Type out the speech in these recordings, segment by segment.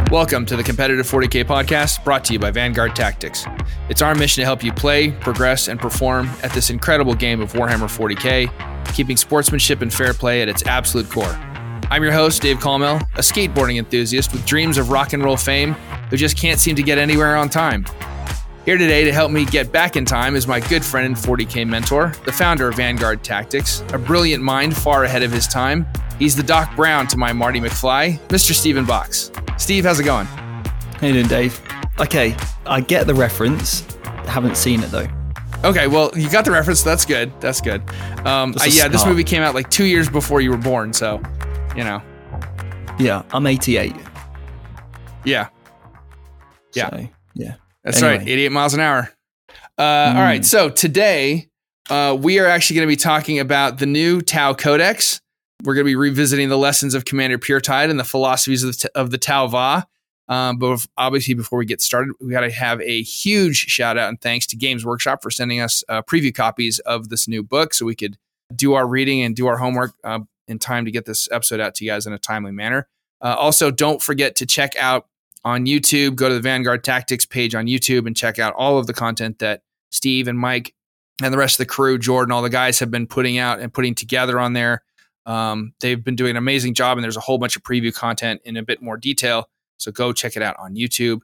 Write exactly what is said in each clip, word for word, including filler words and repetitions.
Welcome to the Competitive forty K podcast, brought to you by Vanguard Tactics. It's our mission to help you play, progress, and perform at this incredible game of Warhammer forty K, keeping sportsmanship and fair play at its absolute core. I'm your host, Dave Colmel, a skateboarding enthusiast with dreams of rock and roll fame who just can't seem to get anywhere on time. Here today to help me get back in time is my good friend and forty K mentor, the founder of Vanguard Tactics, a brilliant mind far ahead of his time. He's the Doc Brown to my Marty McFly, Mister Stephen Box. Steve, how's it going? How you doing, Dave? Okay, I get the reference. Haven't seen it though. Okay, well, you got the reference. That's good. That's good. Um, I, yeah, this movie came out like two years before you were born, so, you know. Yeah, I'm eighty-eight. Yeah. Yeah. So, yeah. That's Anyway. right. eighty-eight miles an hour. Uh, Mm. All right. So today, uh, we are actually going to be talking about the new Tau Codex. We're going to be revisiting the lessons of Commander Puretide and the philosophies of the, of the Tau Va. Um, but obviously, before we get started, we got to have a huge shout out and thanks to Games Workshop for sending us uh, preview copies of this new book so we could do our reading and do our homework uh, in time to get this episode out to you guys in a timely manner. Uh, also, don't forget to check out on YouTube, go to the Vanguard Tactics page on YouTube and check out all of the content that Steve and Mike and the rest of the crew, Jordan, all the guys have been putting out and putting together on there. Um, they've been doing an amazing job, and there's a whole bunch of preview content in a bit more detail. So go check it out on YouTube.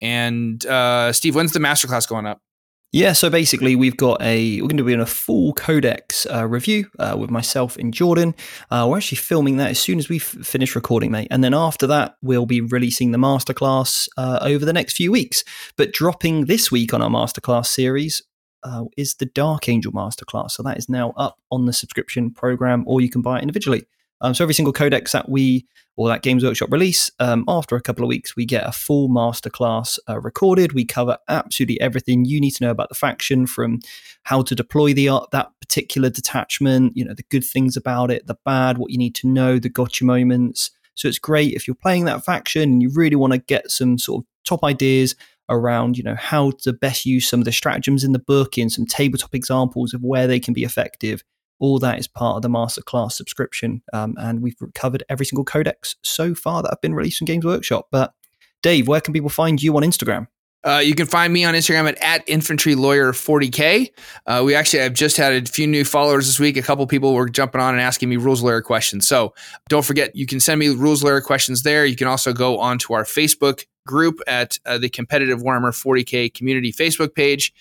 And uh, Steve, when's the masterclass going up? Yeah, so basically we've got a, we're going to be in a full Codex uh, review uh, with myself and Jordan. Uh, we're actually filming that as soon as we f- finish recording, mate. And then after that, we'll be releasing the masterclass uh, over the next few weeks. But dropping this week on our masterclass series uh, is the Dark Angel masterclass. So that is now up on the subscription program, or you can buy it individually. Um, so every single codex that we, or that Games Workshop release, um, after a couple of weeks, we get a full masterclass uh, recorded. We cover absolutely everything you need to know about the faction, from how to deploy the uh, that particular detachment, you know, the good things about it, the bad, what you need to know, the gotcha moments. So it's great if you're playing that faction and you really want to get some sort of top ideas around, you know, how to best use some of the stratagems in the book and some tabletop examples of where they can be effective. All that is part of the masterclass subscription, um, and we've covered every single codex so far that have been released from Games Workshop. But Dave, where can people find you on Instagram? Uh, you can find me on Instagram at, at infantry lawyer forty K. Uh, we actually have just had a few new followers this week. A couple people were jumping on and asking me rules lawyer questions. So don't forget, you can send me rules lawyer questions there. You can also go onto our Facebook group at uh, the Competitive Warhammer forty K community Facebook page.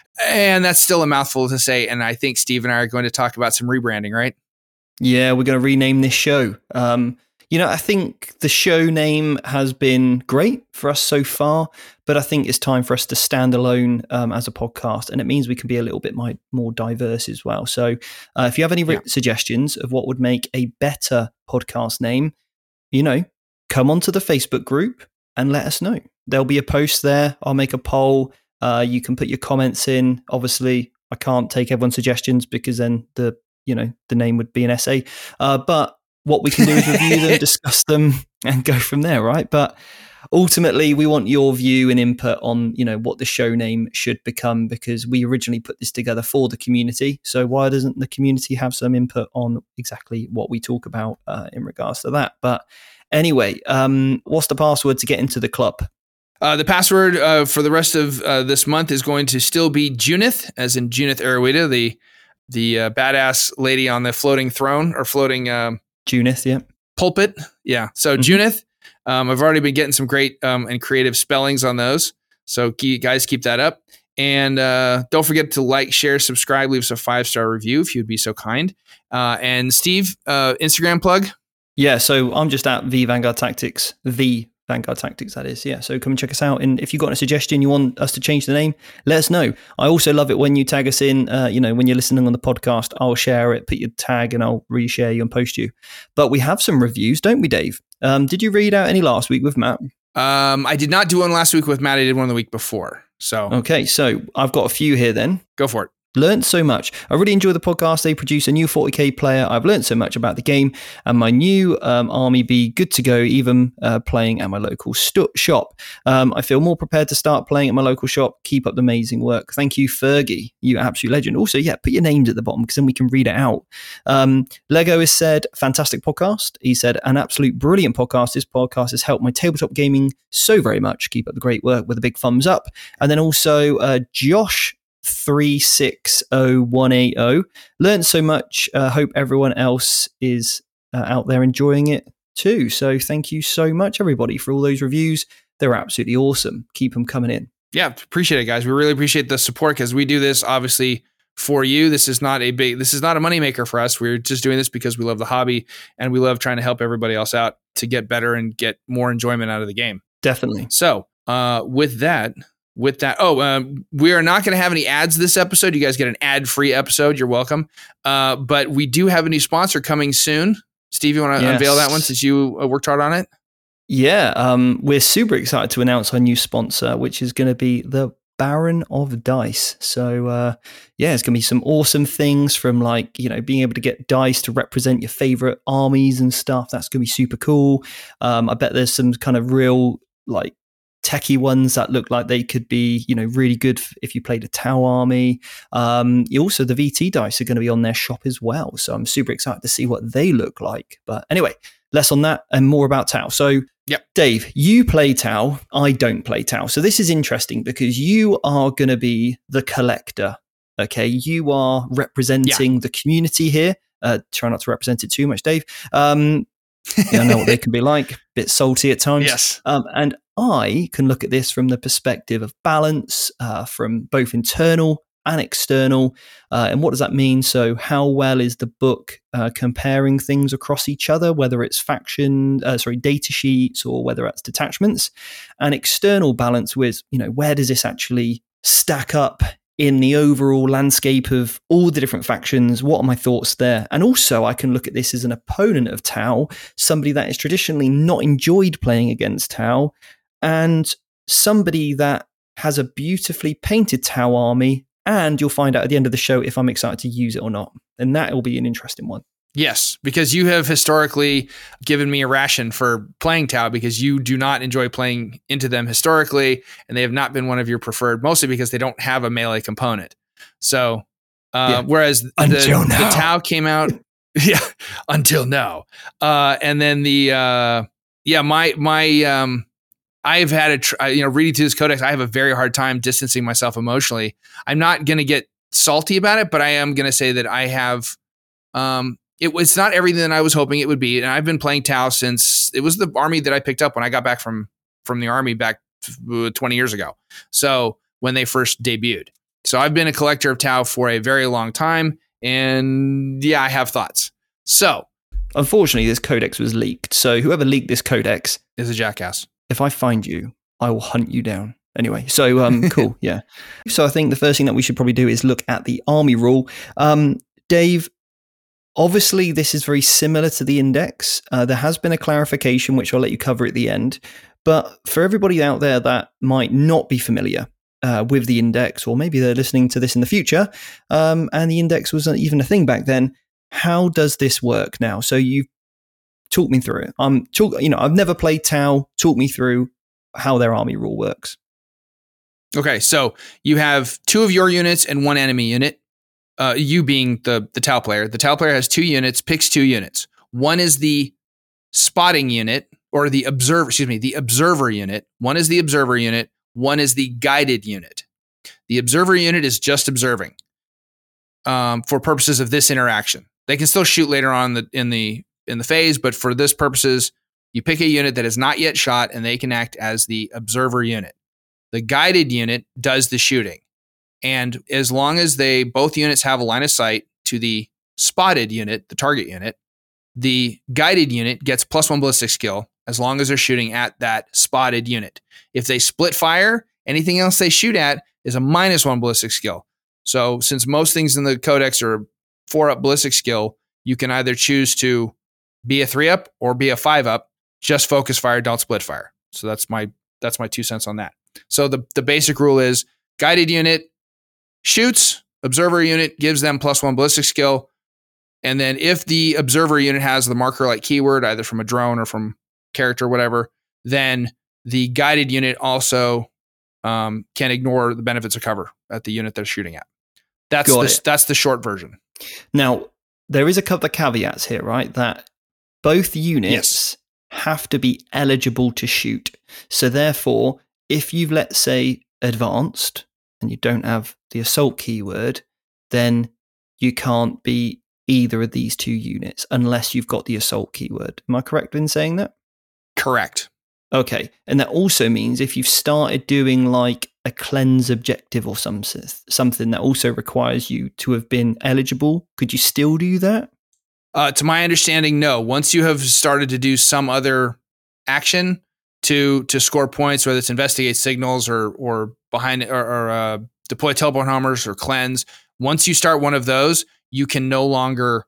And that's still a mouthful to say. And I think Steve and I are going to talk about some rebranding, right? Yeah, we're going to rename this show. Um, you know, I think the show name has been great for us so far, but I think it's time for us to stand alone um, as a podcast. And it means we can be a little bit my, more diverse as well. So uh, if you have any re- yeah. suggestions of what would make a better podcast name, you know, come onto the Facebook group and let us know. There'll be a post there. I'll make a poll. Uh, you can put your comments in. Obviously, I can't take everyone's suggestions because then the you know the name would be an essay. Uh, but what we can do is review them, discuss them, and go from there, right? But ultimately, we want your view and input on you know what the show name should become, because we originally put this together for the community. So why doesn't the community have some input on exactly what we talk about uh, in regards to that? But anyway, um, what's the password to get into the club? Uh, the password uh, for the rest of uh, this month is going to still be Junith, as in Junith Erowida, the the uh, badass lady on the floating throne or floating um, Junith, yeah, pulpit, yeah. So mm-hmm. Junith, um, I've already been getting some great um, and creative spellings on those. So keep, guys, keep that up, and uh, don't forget to like, share, subscribe, leave us a five star review if you'd be so kind. Uh, and Steve, uh, Instagram plug. Yeah, so I'm just at the Vanguard Tactics, the. Vanguard Tactics, that is. Yeah, so come and check us out. And if you've got a suggestion you want us to change the name, let us know. I also love it when you tag us in, uh, you know, when you're listening on the podcast, I'll share it, put your tag, and I'll reshare you and post you. But we have some reviews, don't we, Dave? Um, did you read out any last week with Matt? Um, I did not do one last week with Matt. I did one the week before. So Okay, so I've got a few here then. Go for it. Learned so much. I really enjoy the podcast. They produce a new forty K player. I've learned so much about the game and my new um, army be good to go, even uh, playing at my local st- shop. Um, I feel more prepared to start playing at my local shop. Keep up the amazing work. Thank you, Fergie. You absolute legend. Also, yeah, put your names at the bottom because then we can read it out. Um, Lego has said, fantastic podcast. He said, an absolute brilliant podcast. This podcast has helped my tabletop gaming so very much. Keep up the great work with a big thumbs up. And then also uh, Josh three six zero one eight zero. Learned so much. Uh, hope everyone else is uh, out there enjoying it too. So thank you so much, everybody, for all those reviews. They're absolutely awesome. Keep them coming in. Yeah, appreciate it, guys. We really appreciate the support because we do this obviously for you. This is not a big, this is not a moneymaker for us. We're just doing this because we love the hobby and we love trying to help everybody else out to get better and get more enjoyment out of the game. Definitely. So uh, with that, With that, oh, um, we are not going to have any ads this episode. You guys get an ad-free episode. You're welcome. Uh, but we do have a new sponsor coming soon. Steve, you want to yes. unveil that one since you uh, worked hard on it? Yeah, um, we're super excited to announce our new sponsor, which is going to be the Baron of Dice. So, uh, yeah, it's going to be some awesome things from like, you know, being able to get dice to represent your favorite armies and stuff. That's going to be super cool. Um, I bet there's some kind of real like techie ones that look like they could be, you know, really good if you played a Tau army. Um, also, the V T dice are going to be on their shop as well. So I'm super excited to see what they look like. But anyway, less on that and more about Tau. So, yep. Dave, you play Tau. I don't play Tau. So this is interesting because you are going to be the collector. Okay, you are representing yeah. the community here. Uh, try not to represent it too much, Dave. Um, yeah, I know what they can be like. Bit salty at times. Yes. Um, and I can look at this from the perspective of balance, uh, from both internal and external. Uh, and what does that mean? So how well is the book uh, comparing things across each other, whether it's faction, uh, sorry, data sheets or whether it's detachments, and external balance with, you know, where does this actually stack up in the overall landscape of all the different factions? What are my thoughts there? And also I can look at this as an opponent of Tau, somebody that is traditionally not enjoyed playing against Tau, and somebody that has a beautifully painted Tau army. And you'll find out at the end of the show if I'm excited to use it or not. And that will be an interesting one. Yes, because you have historically given me a ration for playing Tau because you do not enjoy playing into them historically, and they have not been one of your preferred, mostly because they don't have a melee component. So, uh, yeah. whereas the, the Tau came out, yeah, until now, uh, and then the uh, yeah, my my um, I've had a tr- you know reading through this codex, I have a very hard time distancing myself emotionally. I'm not going to get salty about it, but I am going to say that I have. Um, It was not everything that I was hoping it would be. And I've been playing Tau since it was the army that I picked up when I got back from, from the army back twenty years ago. So when they first debuted. So I've been a collector of Tau for a very long time. And yeah, I have thoughts. So unfortunately, this codex was leaked. So whoever leaked this codex is a jackass. If I find you, I will hunt you down. Anyway, so um, cool. Yeah. So I think the first thing that we should probably do is look at the army rule. Um, Dave, obviously, this is very similar to the index. Uh, there has been a clarification, which I'll let you cover at the end. But for everybody out there that might not be familiar uh, with the index, or maybe they're listening to this in the future, um, and the index wasn't even a thing back then, how does this work now? So you talk me through it. Um, talk, you know, I've never played Tau. Talk me through how their army rule works. Okay, so you have two of your units and one enemy unit. Uh, you being the, the Tau player. The Tau player has two units, picks two units. One is the spotting unit, or the observer, excuse me, the observer unit. One is the observer unit. One is the guided unit. The observer unit is just observing um, for purposes of this interaction. They can still shoot later on in the, in the in the phase, but for this purposes, you pick a unit that is not yet shot, and they can act as the observer unit. The guided unit does the shooting. And as long as they both units have a line of sight to the spotted unit, the target unit, the guided unit gets plus one ballistic skill as long as they're shooting at that spotted unit. If they split fire, anything else they shoot at is a minus one ballistic skill. So since most things in the codex are four up ballistic skill, you can either choose to be a three up or be a five up. Just focus fire, don't split fire. So that's my that's my two cents on that. So the the basic rule is guided unit shoots, observer unit gives them plus one ballistic skill. And then if the observer unit has the marker like keyword, either from a drone or from character, whatever, then the guided unit also um, can ignore the benefits of cover at the unit they're shooting at. That's the, that's the short version. Now, there is a couple of caveats here, right? That both units yes. have to be eligible to shoot. So therefore, if you've, let's say, advanced and you don't have the assault keyword, then you can't be either of these two units unless you've got the assault keyword. Am I correct in saying that? Correct. Okay. And that also means if you've started doing like a cleanse objective or some, something that also requires you to have been eligible, could you still do that? Uh, to my understanding, no. Once you have started to do some other action to to score points, whether it's investigate signals or or behind or, or uh, deploy teleport homers or cleanse, once you start one of those, you can no longer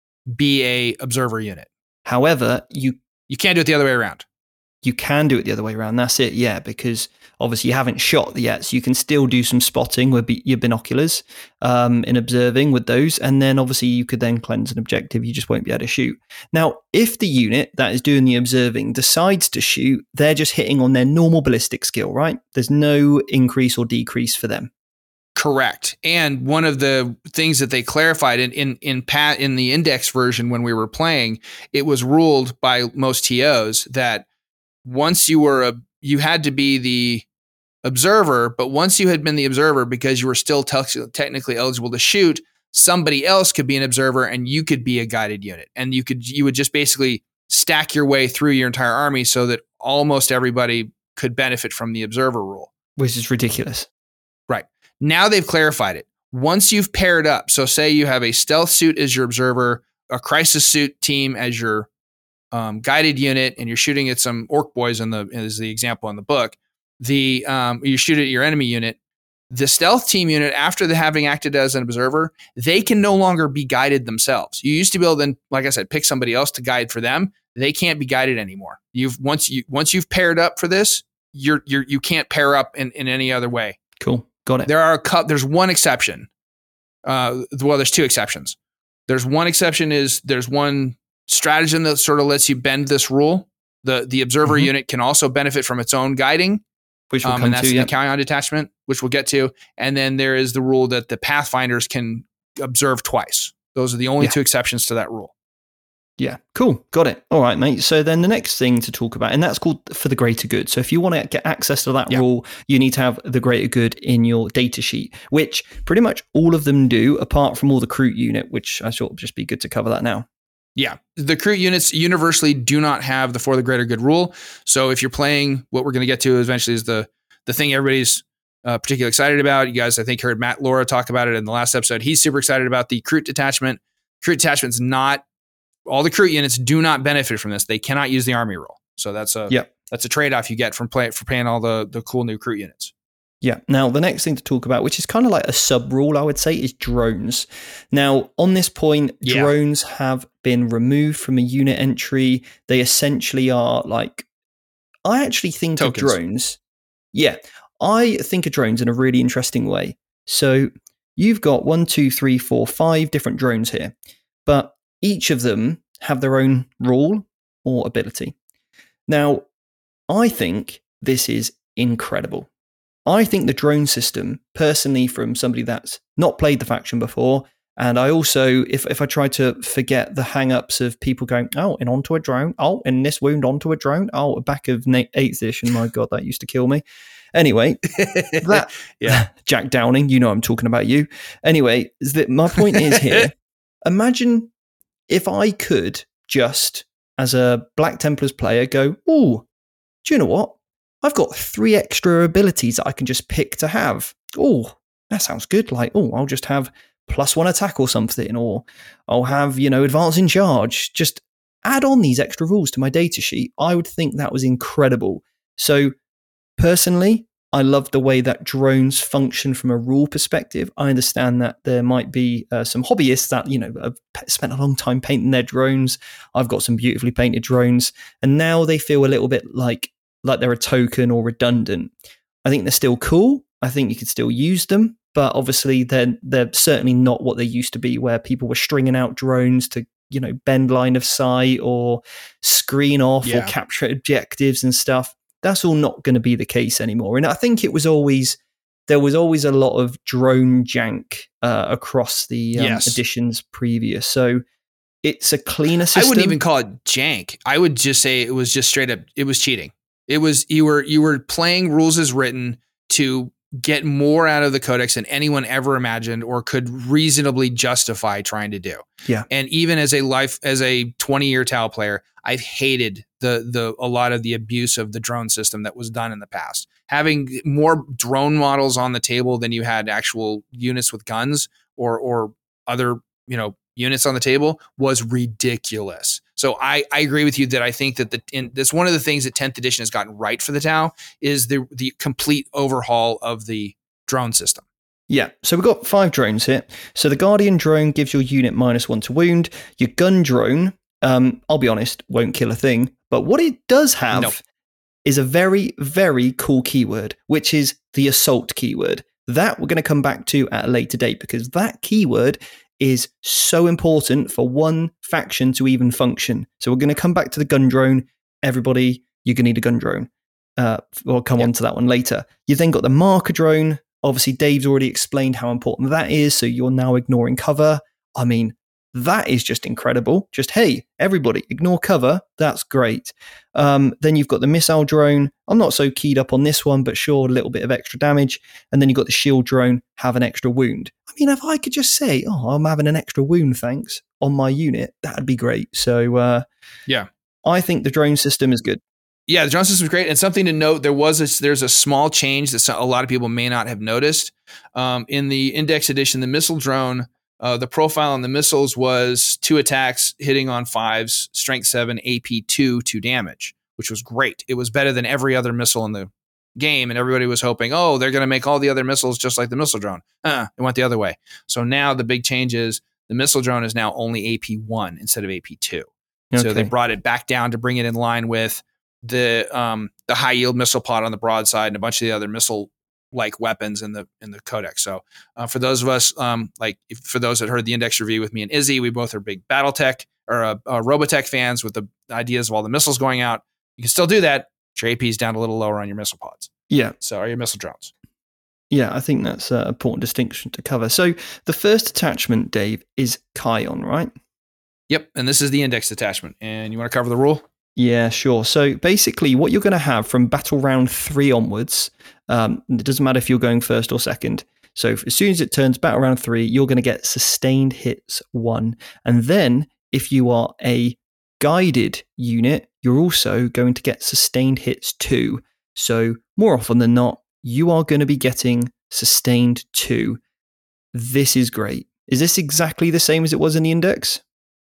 be a observer unit. However, you you can't do it the other way around. You can do it the other way around. That's it, yeah, because obviously you haven't shot yet, so you can still do some spotting with your binoculars um, in observing with those, and then obviously you could then cleanse an objective. You just won't be able to shoot. Now, if the unit that is doing the observing decides to shoot, they're just hitting on their normal ballistic skill, right? There's no increase or decrease for them. Correct. And one of the things that they clarified in in in pat in the index version when we were playing, it was ruled by most T Os that once you were a, you had to be the observer, but once you had been the observer, because you were still te- technically eligible to shoot, somebody else could be an observer and you could be a guided unit. And you could, you would just basically stack your way through your entire army so that almost everybody could benefit from the observer rule. Which is ridiculous. Right. Now they've clarified it. Once you've paired up, so say you have a stealth suit as your observer, a crisis suit team as your Um, guided unit, and you're shooting at some orc boys in the is the example in the book. The um, you shoot at your enemy unit. The stealth team unit, after the having acted as an observer, they can no longer be guided themselves. You used to be able to, like I said, pick somebody else to guide for them. They can't be guided anymore. You've once you once you've paired up for this, you're you're you can't pair up in, in any other way. Cool, got it. There are a couple. There's one exception. Uh, well, there's two exceptions. There's one exception is there's one stratagem that sort of lets you bend this rule. The the observer mm-hmm. unit can also benefit from its own guiding, which will um, come and that's to, the yep. Callion detachment, which we'll get to. And then there is the rule that the Pathfinders can observe twice. Those are the only yeah. two exceptions to that rule. Yeah, cool. Got it. All right, mate. So then the next thing to talk about, and that's called for the greater good. So if you want to get access to that yeah. rule, you need to have the greater good in your data sheet, which pretty much all of them do, apart from all the Kroot unit, which I thought would just be good to cover that now. Yeah, the Kroot units universally do not have the for the greater good rule. So if you're playing, what we're going to get to eventually is the the thing everybody's uh, particularly excited about. You guys, I think, heard Matt Laura talk about it in the last episode. He's super excited about the Kroot detachment. Kroot detachment's not, all the Kroot units do not benefit from this. They cannot use the army rule. So that's a yep. that's a trade-off you get from play, for playing all the, the cool new Kroot units. Yeah. Now, the next thing to talk about, which is kind of like a sub rule, I would say, is drones. Now, on this point, yeah. drones have been removed from a unit entry. They essentially are like, I actually think Tokens. of drones. Yeah. I think of drones in a really interesting way. So you've got one, two, three, four, five different drones here, but each of them have their own rule or ability. Now, I think this is incredible. I think the drone system, personally, from somebody that's not played the faction before, and I also, if, if I try to forget the hang-ups of people going, oh, and onto a drone, oh, and this wound onto a drone, oh, back of eighth edition, my God, that used to kill me. Anyway, that yeah, Jack Downing, you know I'm talking about you. Anyway, is that my point is here, imagine if I could just, as a Black Templars player, go, oh, do you know what? I've got three extra abilities that I can just pick to have. Oh, that sounds good. Like, oh, I'll just have plus one attack or something, or I'll have, you know, advance in charge. Just add on these extra rules to my data sheet. I would think that was incredible. So personally, I love the way that drones function from a rule perspective. I understand that there might be uh, some hobbyists that, you know, have spent a long time painting their drones. I've got some beautifully painted drones, and now they feel a little bit like like they're a token or redundant. I think they're still cool. I think you could still use them, but obviously they're, they're certainly not what they used to be, where people were stringing out drones to, you know, bend line of sight or screen off Yeah. or capture objectives and stuff. That's all not going to be the case anymore. And I think it was always, there was always a lot of drone jank uh, across the um, Yes. editions previous. So it's a cleaner system. I wouldn't even call it jank. I would just say it was just straight up, it was cheating. It was, you were, you were playing rules as written to get more out of the codex than anyone ever imagined or could reasonably justify trying to do. Yeah. And even as a life, as a twenty year Tau player, I've hated the, the, a lot of the abuse of the drone system that was done in the past. Having more drone models on the table than you had actual units with guns or, or other, you know, units on the table was ridiculous. So I, I agree with you that I think that the in, that's one of the things that tenth edition has gotten right for the Tau is the the complete overhaul of the drone system. Yeah, so we've got five drones here. So the Guardian drone gives your unit minus one to wound. Your gun drone, um, I'll be honest, won't kill a thing. But what it does have Nope. is a very, very cool keyword, which is the assault keyword. That we're going to come back to at a later date because that keyword is so important for one faction to even function. So we're going to come back to the gun drone. Everybody, you're going to need a gun drone. Uh, we'll come Yep. on to that one later. You then got the marker drone. Obviously, Dave's already explained how important that is. So you're now ignoring cover. I mean, that is just incredible. Just, hey, everybody, ignore cover. That's great. Um, then you've got the missile drone. I'm not so keyed up on this one, but sure, a little bit of extra damage. And then you've got the shield drone, have an extra wound. I mean, if I could just say, oh, I'm having an extra wound, thanks, on my unit, that'd be great. So, uh, Yeah. I think the drone system is good. Yeah, the drone system is great. And something to note, there was a, there's a small change that a lot of people may not have noticed. Um, in the Index edition, the missile drone, uh, the profile on the missiles was two attacks hitting on fives, strength seven, A P two, two damage, which was great. It was better than every other missile in the game. And everybody was hoping, oh, they're going to make all the other missiles just like the missile drone. Uh, it went the other way. So now the big change is the missile drone is now only A P one instead of A P two. Okay. So they brought it back down to bring it in line with the um, the high yield missile pod on the broadside and a bunch of the other missile like weapons in the in the codex. So uh, for those of us um, like if, for those that heard the Index review with me and Izzy, we both are big BattleTech or uh, uh, Robotech fans with the ideas of all the missiles going out. You can still do that. Your A P is down a little lower on your missile pods. Yeah. So are your missile drones. Yeah, I think that's an important distinction to cover. So the first attachment, Dave, is Kion, right? Yep. And this is the Index attachment. And you want to cover the rule? Yeah, sure. So basically what you're going to have from battle round three onwards, um, it doesn't matter if you're going first or second. So as soon as it turns battle round three, you're going to get sustained hits one. And then if you are a guided unit, you're also going to get sustained hits two. So more often than not, you are going to be getting sustained two. This is great. Is this exactly the same as it was in the Index?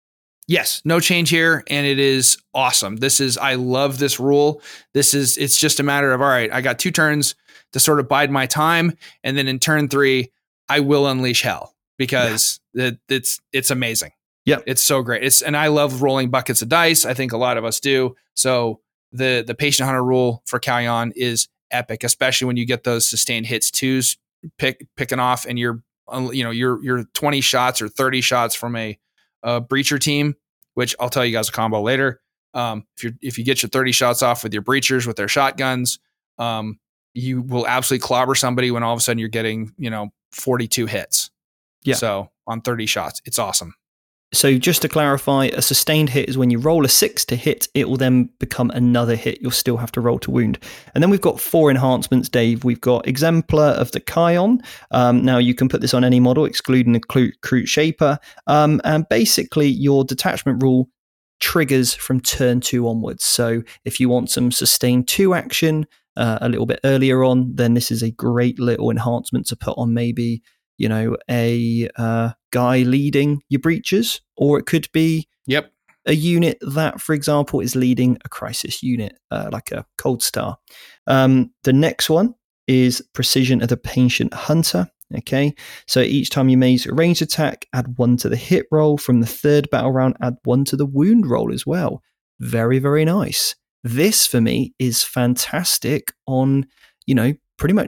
Yes, no change here, and it is awesome. This is, I love this rule. This is, it's just a matter of, all right, I got two turns to sort of bide my time, and then in turn three, I will unleash hell because yeah. it, it's it's amazing. Yep. It's so great. It's and I love rolling buckets of dice. I think a lot of us do. So the the patient hunter rule for Kion is epic, especially when you get those sustained hits twos pick picking off, and you're you know you're you're twenty shots or thirty shots from a Uh, breacher team, which I'll tell you guys a combo later. Um, if you if you get your thirty shots off with your breachers with their shotguns, um, you will absolutely clobber somebody when all of a sudden you're getting you know forty-two hits. Yeah. So on thirty shots, it's awesome. So just to clarify, a sustained hit is when you roll a six to hit, it will then become another hit. You'll still have to roll to wound. And then we've got four enhancements, Dave. We've got Exemplar of the Kion. Um, now you can put this on any model, excluding the Kroot Shaper. Um, and basically your detachment rule triggers from turn two onwards. So if you want some sustained two action uh, a little bit earlier on, then this is a great little enhancement to put on maybe you know, a uh, guy leading your breaches, or it could be yep. a unit that, for example, is leading a crisis unit, uh, like a Cold Star. Um, the next one is Precision of the Patient Hunter. Okay, so each time you make a ranged attack, add one to the hit roll. From the third battle round, add one to the wound roll as well. Very, very nice. This, for me, is fantastic on, you know, pretty much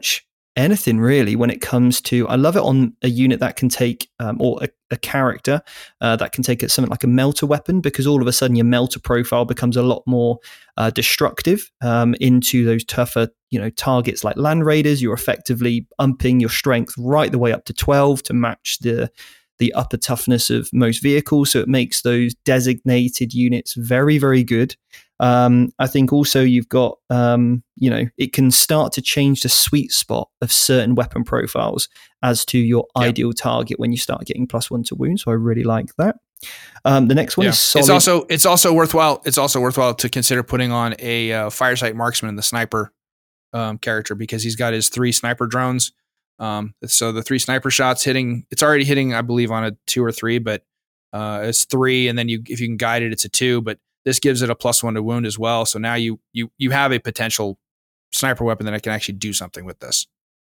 anything really when it comes to, I love it on a unit that can take, um, or a, a character uh, that can take something like a melter weapon, because all of a sudden your melter profile becomes a lot more uh, destructive um, into those tougher, you know, targets like land raiders. You're effectively umping your strength right the way up to twelve to match the the upper toughness of most vehicles. So it makes those designated units very, very good. Um, I think also you've got, um, you know, it can start to change the sweet spot of certain weapon profiles as to your yep. ideal target when you start getting plus one to wound. So I really like that. Um, the next one yeah. is solid. It's also it's also worthwhile. It's also worthwhile to consider putting on a uh, Firesight Marksman in the sniper um, character, because he's got his three sniper drones. Um, so the three sniper shots hitting, it's already hitting, I believe, on a two or three, but uh, it's three, and then you if you can guide it, it's a two. But this gives it a plus one to wound as well. So now you you you have a potential sniper weapon that can actually do something with this.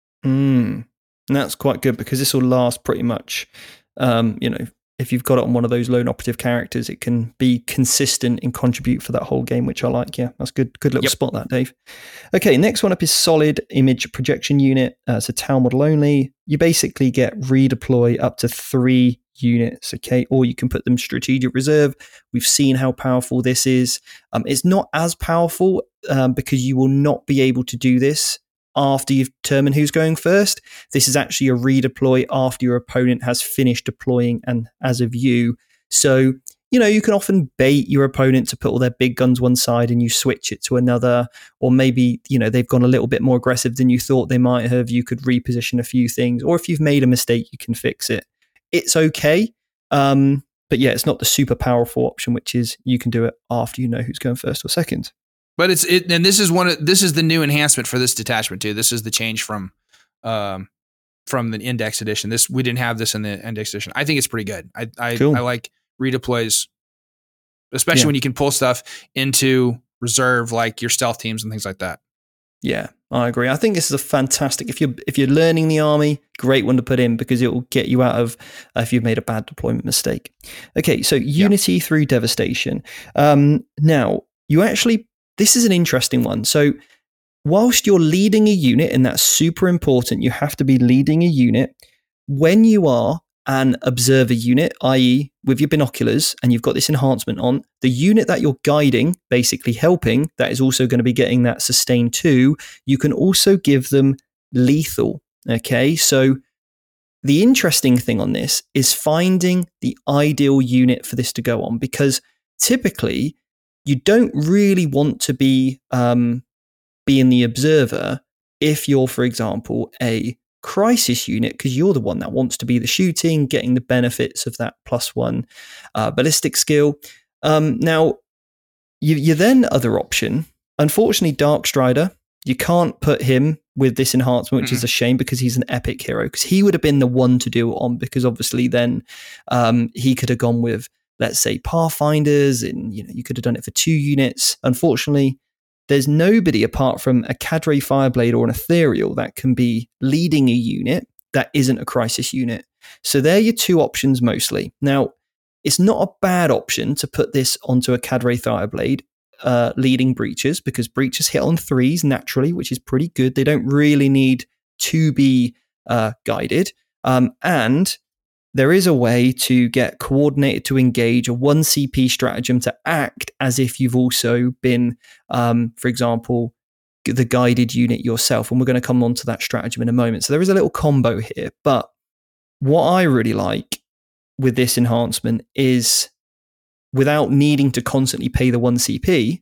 Mm, and that's quite good, because this will last pretty much, um, you know, if you've got it on one of those lone operative characters, it can be consistent and contribute for that whole game, which I like. Yeah, that's good. Good little yep. spot, that, Dave. Okay, next one up is solid image projection unit. Uh, it's a Tau model only. You basically get redeploy up to three units, okay, or you can put them strategic reserve. We've seen how powerful this is. Um, it's not as powerful um, because you will not be able to do this after you've determined who's going first. This is actually a redeploy after your opponent has finished deploying and as of you. So, you know, you can often bait your opponent to put all their big guns one side and you switch it to another, or maybe, you know, they've gone a little bit more aggressive than you thought they might have. You could reposition a few things, or if you've made a mistake, you can fix it. It's okay. Um, but yeah, it's not the super powerful option, which is you can do it after you know who's going first or second. But it's it, and this is one of this is the new enhancement for this detachment too. This is the change from, um, from the index edition. This we didn't have this in the index edition. I think it's pretty good. I I, cool. I like redeploys, especially yeah. when you can pull stuff into reserve, like your stealth teams and things like that. Yeah, I agree. I think this is a fantastic. If you're if you're learning the army, great one to put in, because it will get you out of uh, if you've made a bad deployment mistake. Okay, so unity yeah. through devastation. Um, now you actually. This is an interesting one. So whilst you're leading a unit, and that's super important, you have to be leading a unit. When you are an observer unit, that is with your binoculars, and you've got this enhancement on, the unit that you're guiding, basically helping, that is also going to be getting that sustain two, you can also give them lethal. Okay, so the interesting thing on this is finding the ideal unit for this to go on, because typically, you don't really want to be um, being the observer if you're, for example, a crisis unit, because you're the one that wants to be the shooting, getting the benefits of that plus one uh, ballistic skill. Um, now, you, your then other option, unfortunately, Darkstrider, you can't put him with this enhancement, which mm-hmm. is a shame, because he's an epic hero, because he would have been the one to do it on, because obviously then um, he could have gone with, let's say, Pathfinders, and you know you could have done it for two units. Unfortunately, there's nobody apart from a Cadre Fireblade or an Ethereal that can be leading a unit that isn't a crisis unit. So they're your two options mostly. Now, it's not a bad option to put this onto a Cadre Fireblade uh, leading breaches, because breaches hit on threes naturally, which is pretty good. They don't really need to be uh, guided. Um, and there is a way to get coordinated to engage, a one C P stratagem to act as if you've also been, um, for example, the guided unit yourself. And we're going to come on to that stratagem in a moment. So there is a little combo here. But what I really like with this enhancement is, without needing to constantly pay the one C P,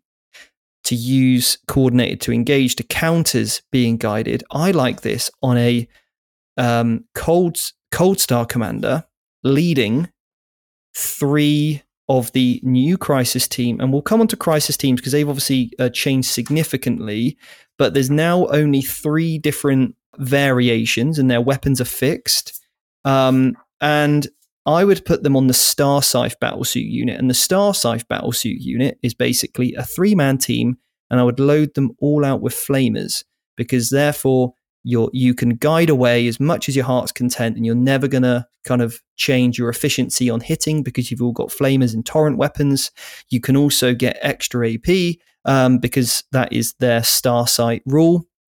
to use coordinated to engage to counters being guided, I like this on a um, cold Cold Star Commander leading three of the new Crisis team. And we'll come on to Crisis teams because they've obviously uh, changed significantly, but there's now only three different variations and their weapons are fixed. Um, and I would put them on the Star Scythe Battlesuit unit. And the Star Scythe Battlesuit unit is basically a three-man team, and I would load them all out with Flamers, because therefore You're, you can guide away as much as your heart's content, and you're never going to kind of change your efficiency on hitting because you've all got Flamers and Torrent weapons. You can also get extra A P um, because that is their Star Sight rule.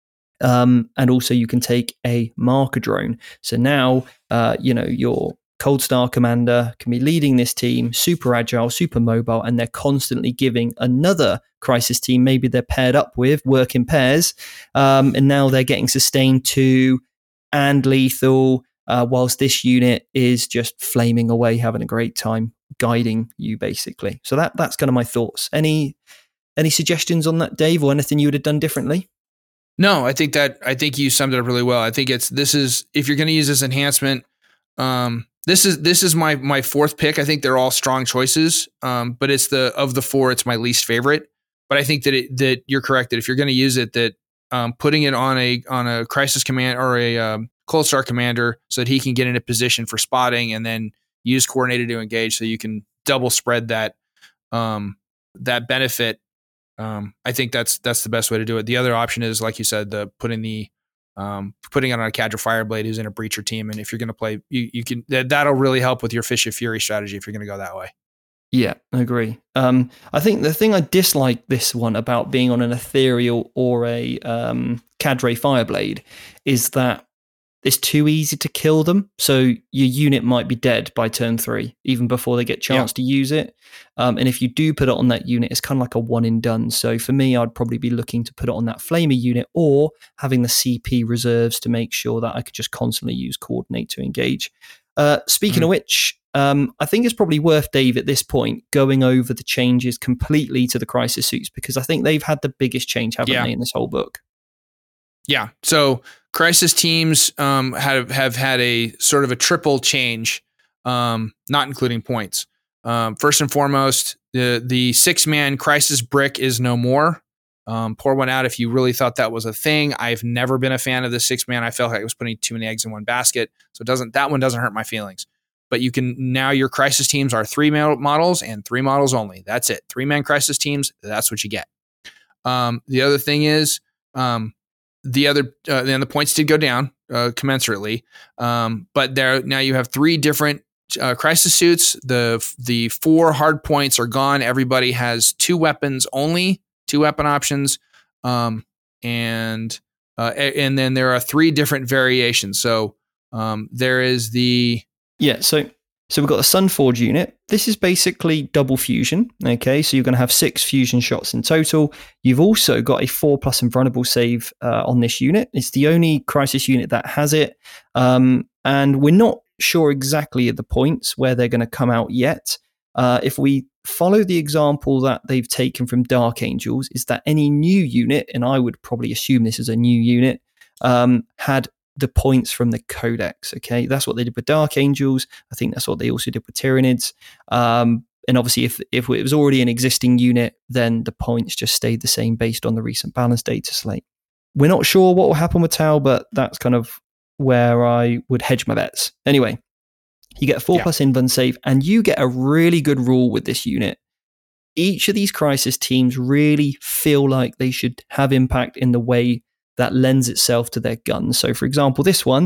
Um, and also you can take a marker drone. So now, uh, you know, your Cold Star commander can be leading this team, super agile, super mobile, and they're constantly giving another crisis team, maybe they're paired up with, work in pairs, um, and now they're getting sustained two and lethal, uh, whilst this unit is just flaming away, having a great time, guiding you basically. So that that's kind of my thoughts. Any any suggestions on that, Dave, or anything you would have done differently? No, I think that I think you summed it up really well. I think it's this is if you're going to use this enhancement, um, this is this is my my fourth pick. I think they're all strong choices, um, but it's the of the four, it's my least favorite. But I think that it, that you're correct that if you're going to use it, that um, putting it on a on a crisis command or a um, Cold Star commander so that he can get into position for spotting and then use coordinated to engage, so you can double spread that um, that benefit. Um, I think that's that's the best way to do it. The other option is, like you said, the putting the um, putting it on a Cadre Fireblade who's in a breacher team, and if you're going to play, you you can that, that'll really help with your Fish of Fury strategy if you're going to go that way. Yeah, I agree. Um, I think the thing I dislike this one about being on an Ethereal or a um, Cadre Fireblade is that it's too easy to kill them. So your unit might be dead by turn three, even before they get a chance yeah. to use it. Um, and if you do put it on that unit, it's kind of like a one and done. So for me, I'd probably be looking to put it on that Flamer unit or having the C P reserves to make sure that I could just constantly use Coordinate to engage. Uh, speaking mm-hmm. of which, um, I think it's probably worth, Dave, at this point, going over the changes completely to the Crisis suits, because I think they've had the biggest change, haven't yeah. they, in this whole book? Yeah. So crisis teams um, have have had a sort of a triple change, um, not including points. Um, first and foremost, the the six man crisis brick is no more. Um, pour one out if you really thought that was a thing. I've never been a fan of the six man. I felt like I was putting too many eggs in one basket, so it doesn't that one doesn't hurt my feelings. But you can now your crisis teams are three models and three models only. That's it. Three man crisis teams. That's what you get. Um, the other thing is. Um, The other, uh, then the points did go down uh, commensurately, um, but there now you have three different uh, crisis suits. The the four hard points are gone. Everybody has two weapons only, two weapon options, um, and uh, and then there are three different variations. So um, there is the yeah. So. So we've got the Sunforge unit. This is basically double fusion. Okay, so you're going to have six fusion shots in total. You've also got a four plus invulnerable save uh, on this unit. It's the only crisis unit that has it. Um, and we're not sure exactly at the points where they're going to come out yet. Uh, if we follow the example that they've taken from Dark Angels, is that any new unit, and I would probably assume this is a new unit, um, had the points from the Codex. Okay, that's what they did with Dark Angels. I think that's what they also did with Tyranids. Um, and obviously, if if it was already an existing unit, then the points just stayed the same based on the recent balance data slate. We're not sure what will happen with Tau, but that's kind of where I would hedge my bets. Anyway, you get a four yeah. plus invuln save, and you get a really good rule with this unit. Each of these crisis teams really feel like they should have impact in the way that lends itself to their guns. So, for example, this one,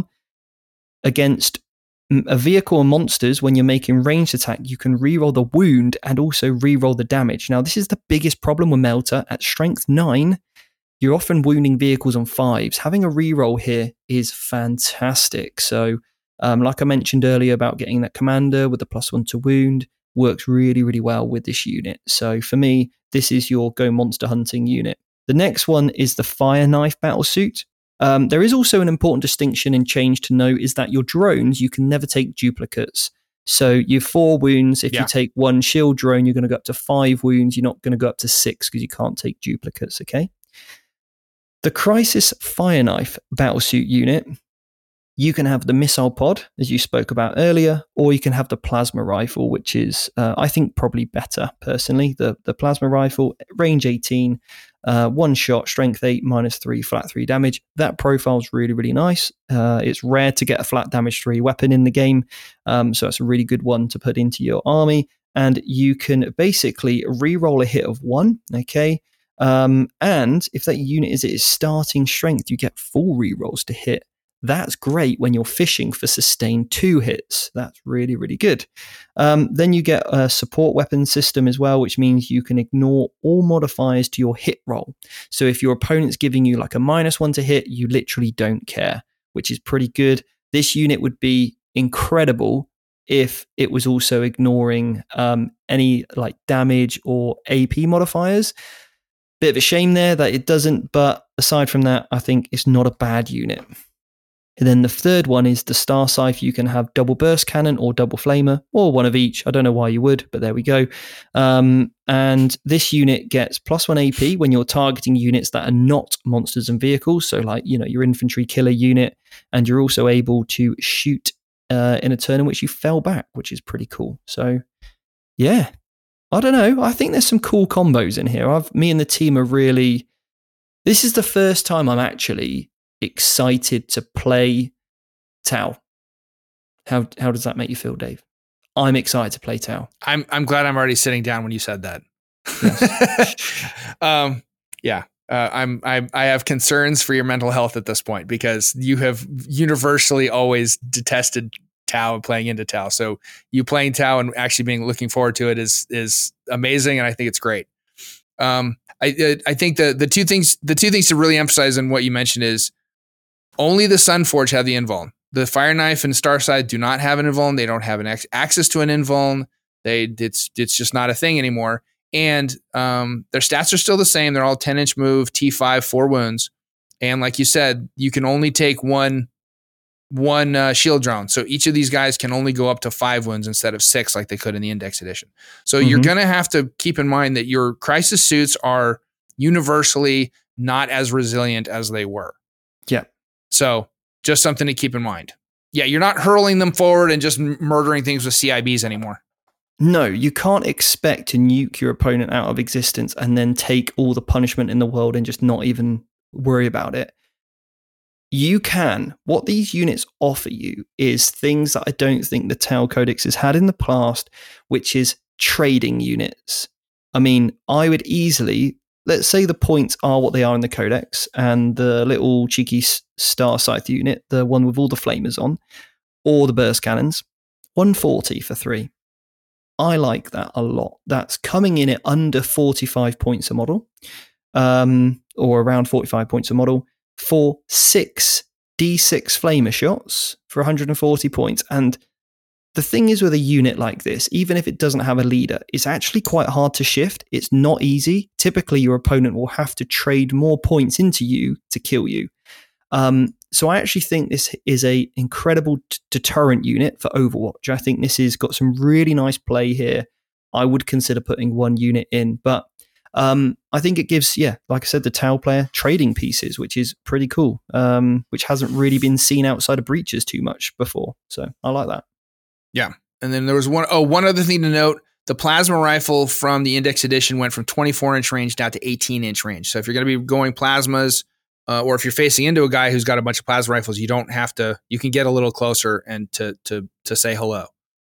against a vehicle and monsters, when you're making ranged attack, you can reroll the wound and also reroll the damage. Now, this is the biggest problem with Melta. At strength nine, you're often wounding vehicles on fives. Having a reroll here is fantastic. So, um, like I mentioned earlier about getting that commander with the plus one to wound, works really, really well with this unit. So, for me, this is your go monster hunting unit. The next one is the Fire Knife Battlesuit. Um, there is also an important distinction and change to note is that your drones, you can never take duplicates. So you have four wounds. If yeah. you take one shield drone, you're going to go up to five wounds. You're not going to go up to six because you can't take duplicates, okay? The Crisis Fire Knife Battlesuit unit, you can have the missile pod, as you spoke about earlier, or you can have the plasma rifle, which is, uh, I think, probably better, personally. The the plasma rifle, range eighteen, uh, one shot, strength eight, minus three, flat three damage. That profile is really, really nice. Uh, it's rare to get a flat damage three weapon in the game, um, so it's a really good one to put into your army. And you can basically re-roll a hit of one, okay? Um, and if that unit is at its starting strength, you get full re-rolls to hit That's great when you're fishing for sustained two hits. That's really, really good. Um, then you get a support weapon system as well, which means you can ignore all modifiers to your hit roll. So if your opponent's giving you like a minus one to hit, you literally don't care, which is pretty good. This unit would be incredible if it was also ignoring um, any like damage or A P modifiers. Bit of a shame there that it doesn't, but aside from that, I think it's not a bad unit. And then the third one is the Star Scythe. You can have double burst cannon or double flamer, or one of each. I don't know why you would, but there we go. Um, and this unit gets plus one A P when you're targeting units that are not monsters and vehicles. So like, you know, your infantry killer unit, and you're also able to shoot uh, in a turn in which you fell back, which is pretty cool. So yeah, I don't know. I think there's some cool combos in here. I've, me and the team are really, this is the first time I'm actually excited to play Tau. How how does that make you feel, Dave? I'm excited to play Tau. I'm I'm glad I'm already sitting down when you said that. Yes. um, yeah, uh, I'm I I have concerns for your mental health at this point because you have universally always detested Tau and playing into Tau. So you playing Tau and actually being looking forward to it is is amazing, and I think it's great. Um, I I think the the two things the two things to really emphasize in what you mentioned is only the Sunforge have the invuln. The Fire Knife and Starside do not have an invuln. They don't have an ex- access to an invuln. They it's it's just not a thing anymore. And um, their stats are still the same. They're all ten inch move, T five, four wounds. And like you said, you can only take one one uh, shield drone. So each of these guys can only go up to five wounds instead of six like they could in the Index Edition. So mm-hmm. you're going to have to keep in mind that your crisis suits are universally not as resilient as they were. Yeah. So just something to keep in mind. Yeah, you're not hurling them forward and just murdering things with C I Bs anymore. No, you can't expect to nuke your opponent out of existence and then take all the punishment in the world and just not even worry about it. You can. What these units offer you is things that I don't think the Tau Codex has had in the past, which is trading units. I mean, I would easily... Let's say the points are what they are in the Codex, and the little cheeky Star Scythe unit, the one with all the flamers on, or the burst cannons, one forty for three. I like that a lot. That's coming in at under forty-five points a model, um, or around forty-five points a model, for six D six flamer shots for one hundred forty points. And the thing is with a unit like this, even if it doesn't have a leader, it's actually quite hard to shift. It's not easy. Typically, your opponent will have to trade more points into you to kill you. Um, so I actually think this is a incredible t- deterrent unit for Overwatch. I think this has got some really nice play here. I would consider putting one unit in, but um, I think it gives, yeah, like I said, the Tau player trading pieces, which is pretty cool, um, which hasn't really been seen outside of Breaches too much before. So I like that. Yeah. And then there was one, oh, one other thing to note. The plasma rifle from the Index Edition went from twenty-four inch range down to eighteen inch range. So if you're going to be going plasmas, uh, or if you're facing into a guy who's got a bunch of plasma rifles, you don't have to, you can get a little closer and to, to, to say hello.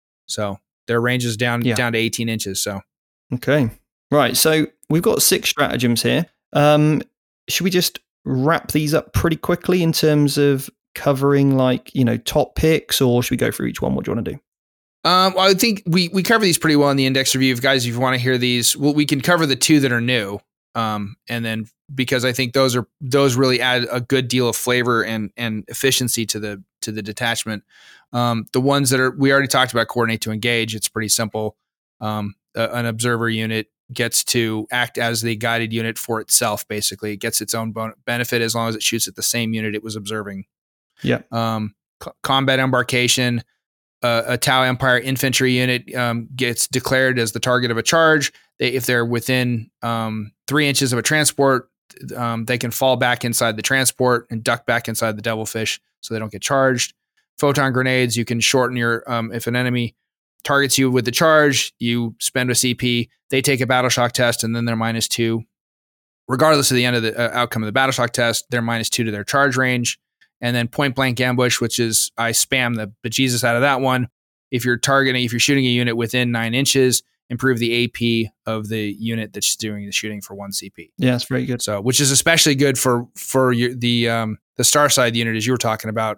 So their range is down, yeah. down to eighteen inches. So, okay. Right. So we've got six stratagems here. Um, should we just wrap these up pretty quickly in terms of covering like, you know, top picks, or should we go through each one? What do you want to do? Um, well, I think we, we cover these pretty well in the index review. If guys, if you want to hear these, well, we can cover the two that are new. Um, and then because I think those are, those really add a good deal of flavor and, and efficiency to the, to the detachment. Um, the ones that are, we already talked about coordinate to engage. It's pretty simple. Um, a, an observer unit gets to act as the guided unit for itself. Basically it gets its own bon- benefit as long as it shoots at the same unit it was observing. Yeah. Um, c- combat embarkation. Uh, a Tau Empire infantry unit um, gets declared as the target of a charge. They, if they're within um, three inches of a transport, um, they can fall back inside the transport and duck back inside the Devilfish so they don't get charged. Photon grenades, you can shorten your, um, if an enemy targets you with the charge, you spend a C P, they take a battle shock test, and then they're minus two. Regardless of the end of the uh, outcome of the battle shock test, they're minus two to their charge range. And then point blank ambush, which is I spam the bejesus out of that one. If you're targeting, if you're shooting a unit within nine inches, improve the A P of the unit that's doing the shooting for one C P. Yeah, it's very good. So, which is especially good for for your, the um, the Starside unit, as you were talking about.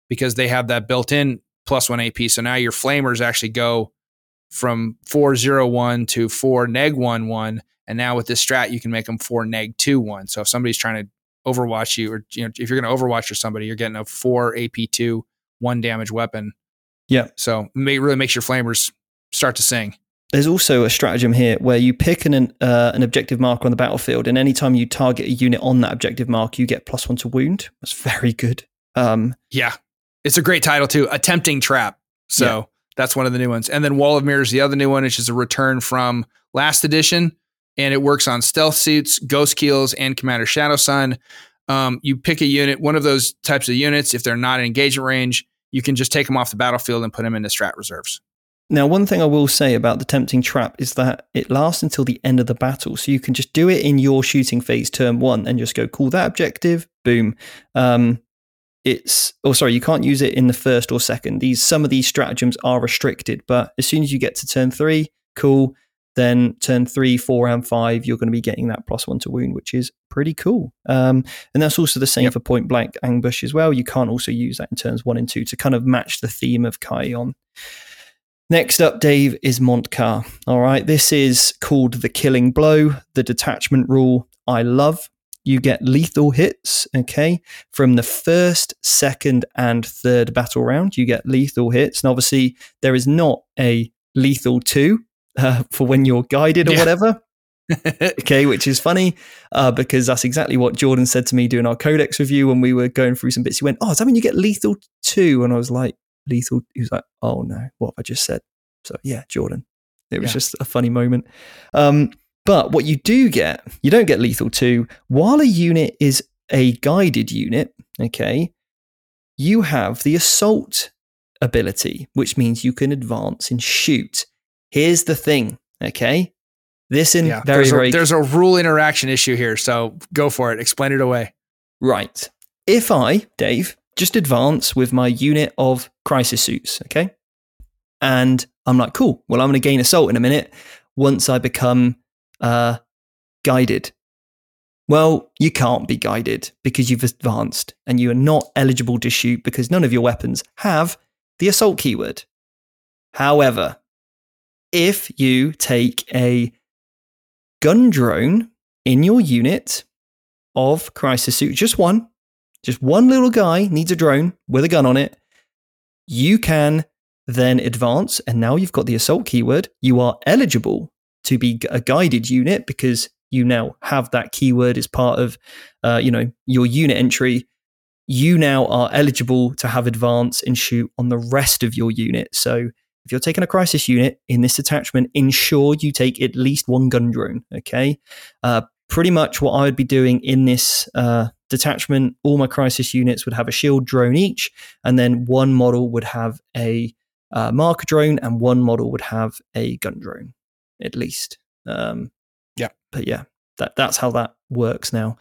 because they have that built-in plus one A P. So now your flamers actually go from four zero one to four neg one one, and now with this strat you can make them four neg two one. So if somebody's trying to overwatch you, or you know, if you're going to overwatch or somebody, you're getting a four A P two one damage weapon. Yeah. So it really makes your flamers start to sing. There's also a stratagem here where you pick an uh, an objective marker on the battlefield, and anytime you target a unit on that objective mark, you get plus one to wound. That's very good. Um, yeah, it's a great title too. A tempting trap. So yeah. That's one of the new ones. And then Wall of Mirrors, the other new one, which is a return from last edition, and it works on stealth suits, ghost keels, and Commander Shadowsun. Um, you pick a unit, one of those types of units. If they're not in engagement range, you can just take them off the battlefield and put them into strat reserves. Now, one thing I will say about the Tempting Trap is that it lasts until the end of the battle. So you can just do it in your shooting phase turn one and just go, cool, that objective, boom. Um, it's, oh, sorry, you can't use it in the first or second. These Some of these stratagems are restricted, but as soon as you get to turn three, cool. Then turn three, four, and five, you're going to be getting that plus one to wound, which is pretty cool. Um, and that's also the same yep. for Point Blank Ambush as well. You can't also use that in turns one and two to kind of match the theme of Kion. Next up, Dave, is Mont'ka. All right, this is called the Killing Blow, the detachment rule I love. You get lethal hits, okay? From the first, second, and third battle round, you get lethal hits. And obviously, there is not a lethal two uh, for when you're guided or yeah. whatever. Okay, which is funny uh, because that's exactly what Jordan said to me doing our Codex review when we were going through some bits. He went, oh, does that mean you get lethal two? And I was like, lethal? He was like, oh no, what have I just said? So yeah, Jordan. It was yeah. just a funny moment. Um, but what you do get, you don't get lethal two. While a unit is a guided unit, okay, you have the assault ability, which means you can advance and shoot. Here's the thing, okay? This in yeah, very, there's a, very... There's a rule interaction issue here, so go for it. Explain it away. Right. If I, Dave, just advance with my unit of crisis suits, okay? And I'm like, cool, well, I'm going to gain assault in a minute once I become uh, guided. Well, you can't be guided because you've advanced and you are not eligible to shoot because none of your weapons have the assault keyword. However, if you take a gun drone in your unit of crisis suit, just one, just one little guy needs a drone with a gun on it, you can then advance, and now you've got the assault keyword. You are eligible to be a guided unit because you now have that keyword as part of, uh, you know, your unit entry. You now are eligible to have advance and shoot on the rest of your unit. So if you're taking a crisis unit in this attachment, ensure you take at least one gun drone. Okay, uh, pretty much what I would be doing in this uh, detachment. All my crisis units would have a shield drone each, and then one model would have a Uh, marker drone, and one model would have a gun drone, at least. Um, yeah. But yeah, that that's how that works now.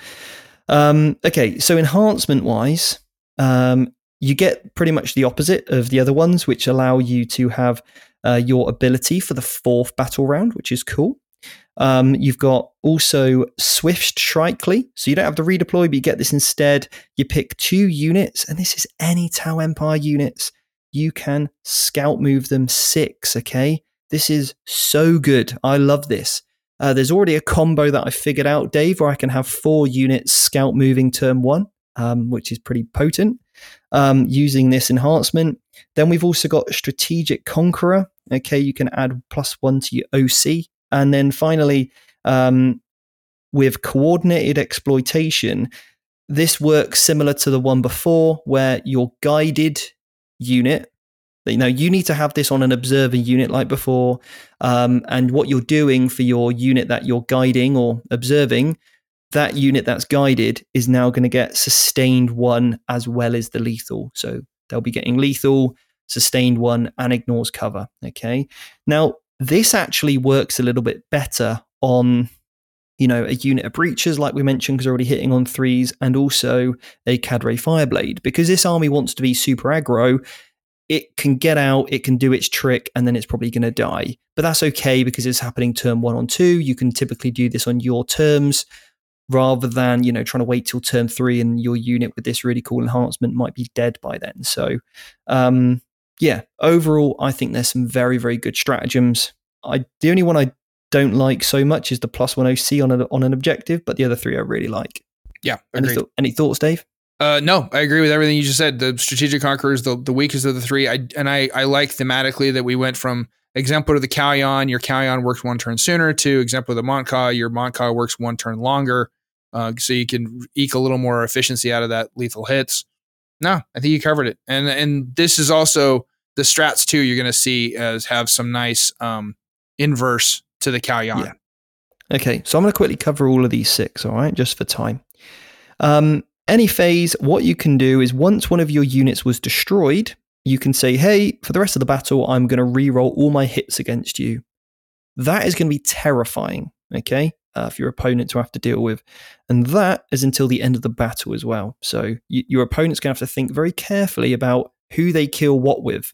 Um, okay, so enhancement-wise, um, you get pretty much the opposite of the other ones, which allow you to have uh, your ability for the fourth battle round, which is cool. Um, you've got also Swift Shrikely, so you don't have to redeploy, but you get this instead. You pick two units, and this is any Tau Empire units. You can scout move them six, okay? This is so good. I love this. Uh, there's already a combo that I figured out, Dave, where I can have four units scout moving turn one, um, which is pretty potent, um, using this enhancement. Then we've also got Strategic Conqueror. Okay, you can add plus one to your O C. And then finally, um, with Coordinated Exploitation, this works similar to the one before, where your guided unit, you know, you need to have this on an observer unit like before, um, and what you're doing for your unit that you're guiding or observing, that unit that's guided is now going to get sustained one as well as the lethal. So they'll be getting lethal, sustained one, and ignores cover. Okay, now this actually works a little bit better on, you know, a unit of breachers, like we mentioned, because they're already hitting on threes, and also a Cadre Fireblade. Because this army wants to be super aggro, it can get out, it can do its trick, and then it's probably going to die. But that's okay because it's happening turn one on two. You can typically do this on your terms. rather than, you know, trying to wait till turn three and your unit with this really cool enhancement might be dead by then. So, um, yeah, overall, I think there's some very, very good stratagems. I the only one I don't like so much is the plus one O C on, a, on an objective, but the other three I really like. Yeah, any, th- any thoughts, Dave? Uh, no, I agree with everything you just said. The Strategic Conqueror is the, the weakest of the three. I and I, I like thematically that we went from Exemplar to the Callion. Your Callion works one turn sooner to Exemplar the Montcalm. Your Montcalm works one turn longer, uh, so you can eke a little more efficiency out of that lethal hits. No, I think you covered it. And and this is also the strats too. You're going to see as have some nice um, inverse to the Callion. Yeah. Okay, so I'm going to quickly cover all of these six, all right, just for time. Um, any phase, what you can do is once one of your units was destroyed, you can say, hey, for the rest of the battle, I'm going to reroll all my hits against you. That is going to be terrifying, okay, uh, for your opponent to have to deal with. And that is until the end of the battle as well. So y- your opponent's going to have to think very carefully about who they kill what with.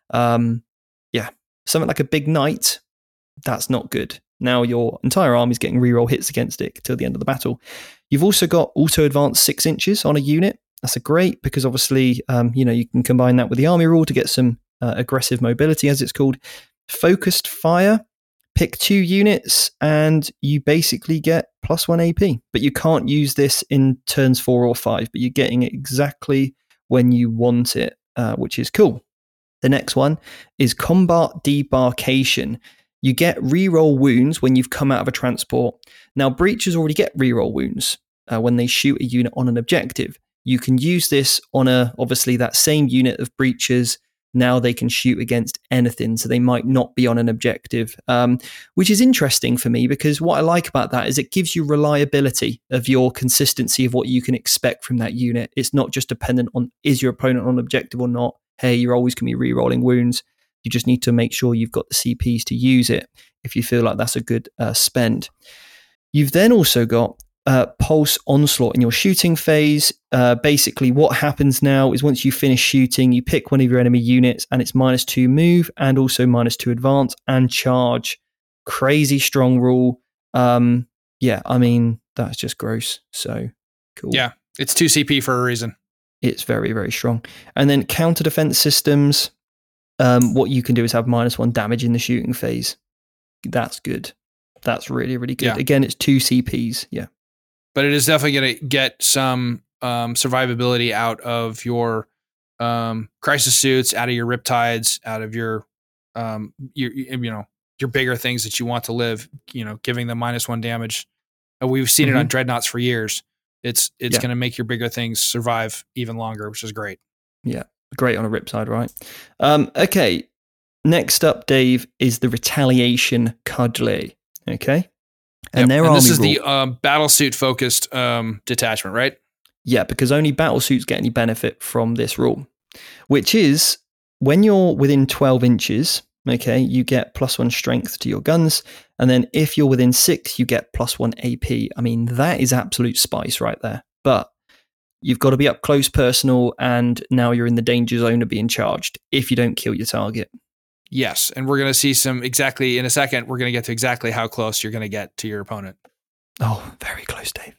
Um, yeah, something like a big knight, that's not good. Now your entire army is getting reroll hits against it till the end of the battle. You've also got auto advance six inches on a unit. That's a great because obviously, um, you know, you can combine that with the army rule to get some uh, aggressive mobility, as it's called. Focused fire. Pick two units and you basically get plus one A P. But you can't use this in turns four or five. But you're getting it exactly when you want it, uh, which is cool. The next one is combat debarkation. You get reroll wounds when you've come out of a transport. Now, breachers already get reroll wounds uh, when they shoot a unit on an objective. You can use this on a obviously that same unit of breachers. Now they can shoot against anything, so they might not be on an objective, um, which is interesting for me because what I like about that is it gives you reliability of your consistency of what you can expect from that unit. It's not just dependent on is your opponent on objective or not. Hey, you're always going to be rerolling wounds. You just need to make sure you've got the C Ps to use it if you feel like that's a good uh, spend. You've then also got uh, Pulse Onslaught in your shooting phase. Uh, basically, what happens now is once you finish shooting, you pick one of your enemy units and it's minus two move and also minus two advance and charge. Crazy strong rule. Um, yeah, I mean, that's just gross. So cool. Yeah, it's two C P for a reason. It's very, very strong. And then counter defense systems. Um, what you can do is have minus one damage in the shooting phase. That's good. That's really, really good. Yeah. Again, it's two C Ps. Yeah. But it is definitely going to get some um, survivability out of your um, crisis suits, out of your riptides, out of your, um, your, you know, your bigger things that you want to live, you know, giving them minus one damage. And we've seen mm-hmm. it on dreadnoughts for years. It's, it's yeah. going to make your bigger things survive even longer, which is great. Yeah. Great on a riptide, right? Um, okay. Next up, Dave, is the Retaliation Cudley. Okay. And yep. their and army this is rule, the um, battle suit focused um, detachment, right? Yeah, because only battle suits get any benefit from this rule, which is when you're within twelve inches, okay, you get plus one strength to your guns. And then if you're within six, you get plus one A P. I mean, that is absolute spice right there. But you've got to be up close personal, and now you're in the danger zone of being charged if you don't kill your target. Yes, and we're going to see some exactly in a second. We're going to get to exactly how close you're going to get to your opponent. Oh, very close, Dave.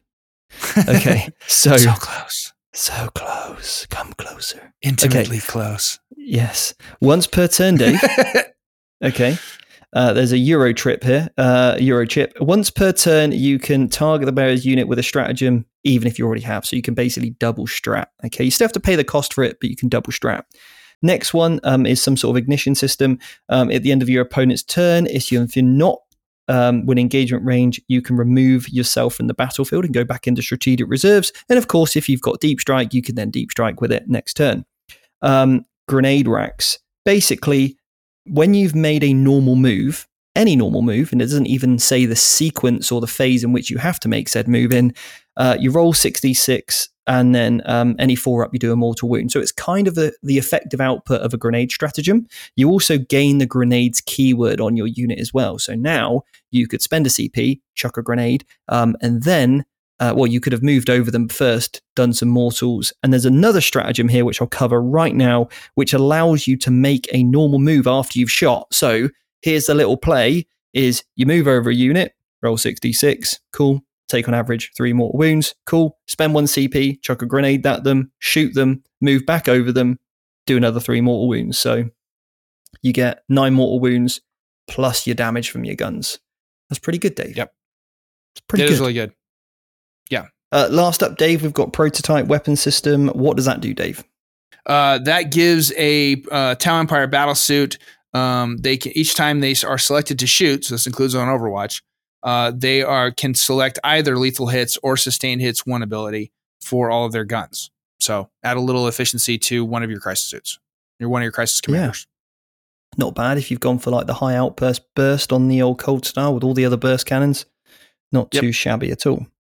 Okay, so so close, so close. Come closer, intimately okay. close. Yes, once per turn, Dave. Okay. Uh, there's a Euro trip here, uh, Euro chip. Once per turn, you can target the bearer's unit with a stratagem, even if you already have. So you can basically double strat. Okay, you still have to pay the cost for it, but you can double strat. Next one um, is some sort of ignition system. Um, at the end of your opponent's turn, if you're, if you're not um, within engagement range, you can remove yourself from the battlefield and go back into strategic reserves. And of course, if you've got deep strike, you can then deep strike with it next turn. Um, grenade racks. Basically, when you've made a normal move, any normal move, and it doesn't even say the sequence or the phase in which you have to make said move in, uh, you roll sixty-six, and then um, any four up, you do a mortal wound. So it's kind of the, the effective output of a grenade stratagem. You also gain the grenade's keyword on your unit as well. So now you could spend a C P, chuck a grenade, um, and then Uh, well, you could have moved over them first, done some mortals. And there's another stratagem here, which I'll cover right now, which allows you to make a normal move after you've shot. So here's the little play, is you move over a unit, roll sixty-six, cool, take on average three mortal wounds. Cool. Spend one C P, chuck a grenade at them, shoot them, move back over them, do another three mortal wounds. So you get nine mortal wounds plus your damage from your guns. That's pretty good, Dave. Yep. It's pretty it good. is really good. Yeah. Uh, last up, Dave, we've got prototype weapon system. What does that do, Dave? Uh, that gives a uh, Tau Empire battle suit. Um, they can, each time they are selected to shoot, so this includes on Overwatch, uh, they are can select either lethal hits or sustained hits one ability for all of their guns. So add a little efficiency to one of your crisis suits. You're one of your crisis commanders. Yeah. Not bad if you've gone for like the high outburst burst on the old Cold Star with all the other burst cannons. Not yep. too shabby at all.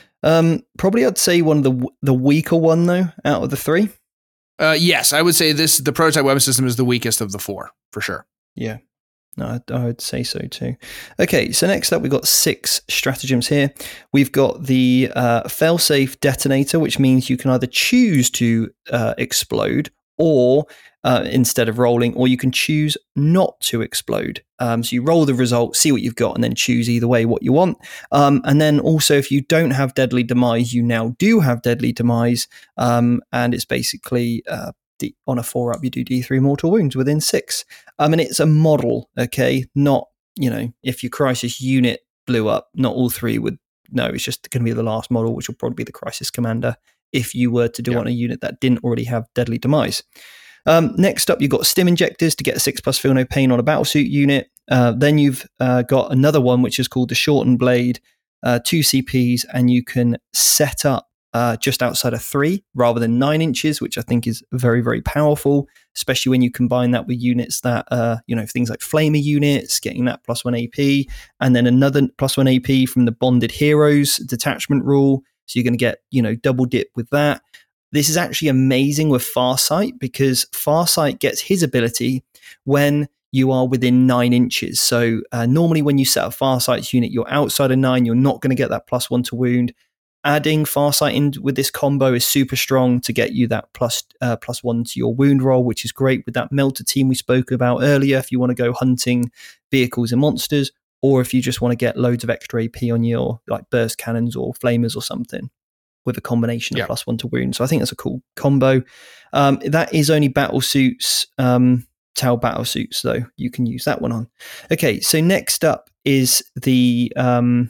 Um, probably I'd say one of the the weaker one though out of the three. Uh, yes, I would say this the prototype weapon system is the weakest of the four for sure. Yeah, no, I, I would say so too. Okay, so next up we've got six stratagems here. We've got the uh, failsafe detonator, which means you can either choose to uh, explode or uh, instead of rolling, or you can choose not to explode. Um, so you roll the result, see what you've got, and then choose either way what you want. Um, and then also, if you don't have Deadly Demise, you now do have Deadly Demise, um, and it's basically uh, the, on a four up, you do D three mortal wounds within six. Um, and it's a model, okay, not you know if your crisis unit blew up, not all three would. No, it's just going to be the last model, which will probably be the crisis commander if you were to do yeah. on a unit that didn't already have Deadly Demise. Um, next up, you've got stim injectors to get a six plus feel no pain on a battlesuit unit. Uh, then you've uh, got another one, which is called the shortened blade, uh, two C Ps, and you can set up uh, just outside of three rather than nine inches, which I think is very, very powerful, especially when you combine that with units that, uh, you know, things like flamer units, getting that plus one A P, and then another plus one A P from the bonded heroes detachment rule. So you're going to get, you know, double dip with that. This is actually amazing with Farsight because Farsight gets his ability when you are within nine inches. So uh, normally when you set a Farsight's unit, you're outside of nine, you're not going to get that plus one to wound. Adding Farsight in with this combo is super strong to get you that plus, uh, plus one to your wound roll, which is great with that melter team we spoke about earlier if you want to go hunting vehicles and monsters, or if you just want to get loads of extra A P on your like burst cannons or flamers or something, with a combination yeah. of plus one to wound. So I think that's a cool combo. Um, that is only battle suits, um, Tau battle suits, though. You can use that one on. Okay, so next up is the... Um,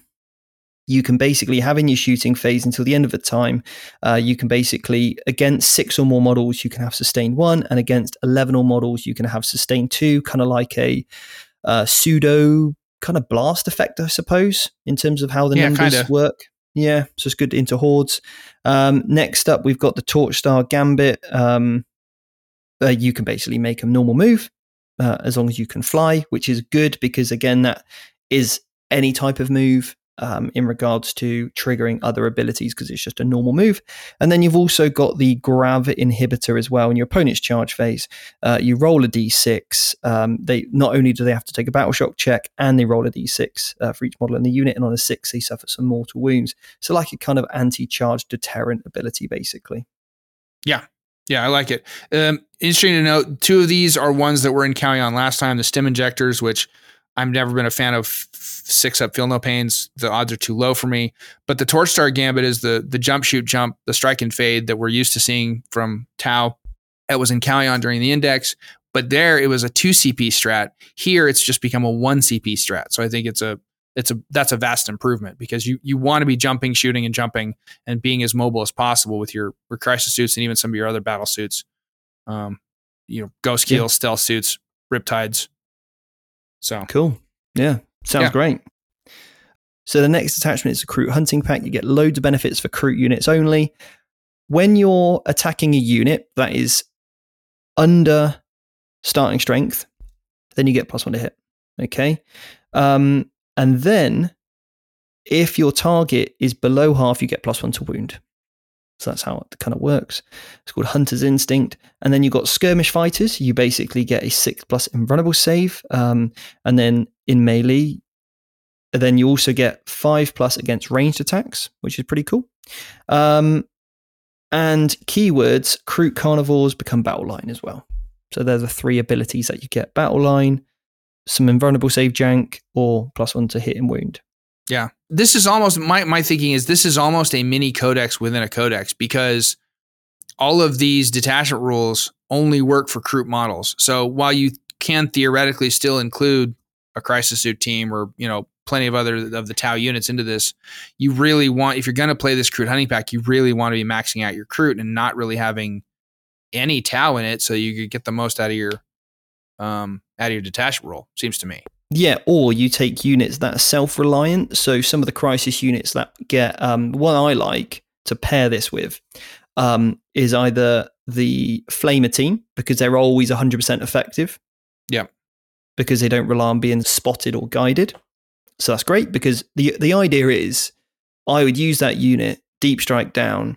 you can basically have in your shooting phase until the end of the time, uh, you can basically, against six or more models, you can have sustained one, and against eleven or models, you can have sustained two, kind of like a uh, pseudo kind of blast effect, I suppose, in terms of how the yeah, numbers kinda. work. Yeah, so it's good into hordes. Um, next up, we've got the Torch Star Gambit. Um, uh, you can basically make a normal move uh, as long as you can fly, which is good because, again, that is any type of move um, in regards to triggering other abilities because it's just a normal move. And then you've also got the Grav inhibitor as well in your opponent's charge phase. Uh, you roll a d six. Um, they not only do they have to take a battle shock check, and they roll a d six uh, for each model in the unit, and on a six they suffer some mortal wounds. So like a kind of anti-charge deterrent ability, basically. Yeah. Yeah, I like it. Um, interesting to note, two of these are ones that were in Callion last time, the stim injectors, which I've never been a fan of six up feel no pains. The odds are too low for me. But the Torch Star Gambit is the the jump, shoot, jump, the strike and fade that we're used to seeing from Tau. That was in Callion during the index. But there it was a two C P strat. Here it's just become a one C P strat. So I think it's a it's a that's a vast improvement because you you want to be jumping, shooting, and jumping and being as mobile as possible with your, your crisis suits and even some of your other battle suits. Um, you know, ghost keel, yeah. stealth suits, riptides. So cool. Yeah. Sounds yeah. great. So the next attachment is the Kroot Hunting Pack. You get loads of benefits for Kroot units only. When you're attacking a unit that is under starting strength, then you get plus one to hit. Okay. Um, and then if your target is below half, you get plus one to wound. So that's how it kind of works. It's called Hunter's Instinct. And then you've got Skirmish Fighters. You basically get a six plus invulnerable save. Um, and then in melee, then you also get five plus against ranged attacks, which is pretty cool. Um, and keywords, Kroot Carnivores become Battle Line as well. So they're the three abilities that you get. Battle Line, some invulnerable save jank, or plus one to hit and wound. Yeah. this is almost my my thinking is this is almost a mini codex within a codex, because all of these detachment rules only work for Kroot models. So while you can theoretically still include a crisis suit team or, you know, plenty of other of the Tau units into this, you really want, if you're going to play this Kroot hunting pack, you really want to be maxing out your Kroot and not really having any Tau in it, so you could get the most out of your um out of your detachment rule, seems to me. Yeah, or you take units that are self-reliant. So some of the crisis units that get um what I like to pair this with um is either the Flamer team, because they're always one hundred percent effective. Yeah. Because they don't rely on being spotted or guided. So that's great, because the the idea is I would use that unit, deep strike down,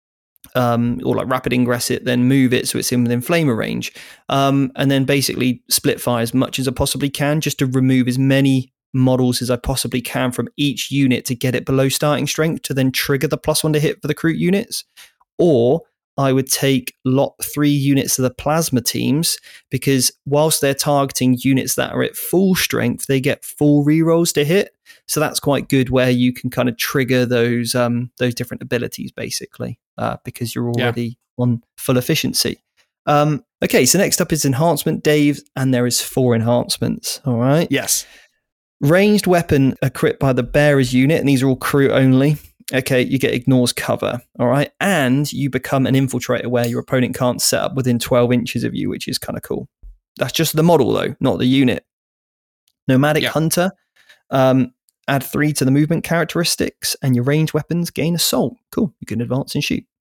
um, or like rapid ingress it, then move it so it's in within Flamer range, um, and then basically split fire as much as I possibly can, just to remove as many models as I possibly can from each unit to get it below starting strength, to then trigger the plus one to hit for the Kroot units. Or I would take lot three units of the plasma teams, because whilst they're targeting units that are at full strength, they get full rerolls to hit. So that's quite good, where you can kind of trigger those um, those different abilities, basically, uh, because you're already yeah. on full efficiency. Um, okay, so next up is enhancement, Dave, and there is four enhancements. All right. Yes. Ranged weapon are crit by the bearers unit, and these are all Kroot only. Okay, you get ignores cover, all right? And you become an infiltrator where your opponent can't set up within twelve inches of you, which is kind of cool. That's just the model, though, not the unit. Nomadic yeah. Hunter, um, add three to the movement characteristics, and your ranged weapons gain assault. Cool, you can advance and shoot.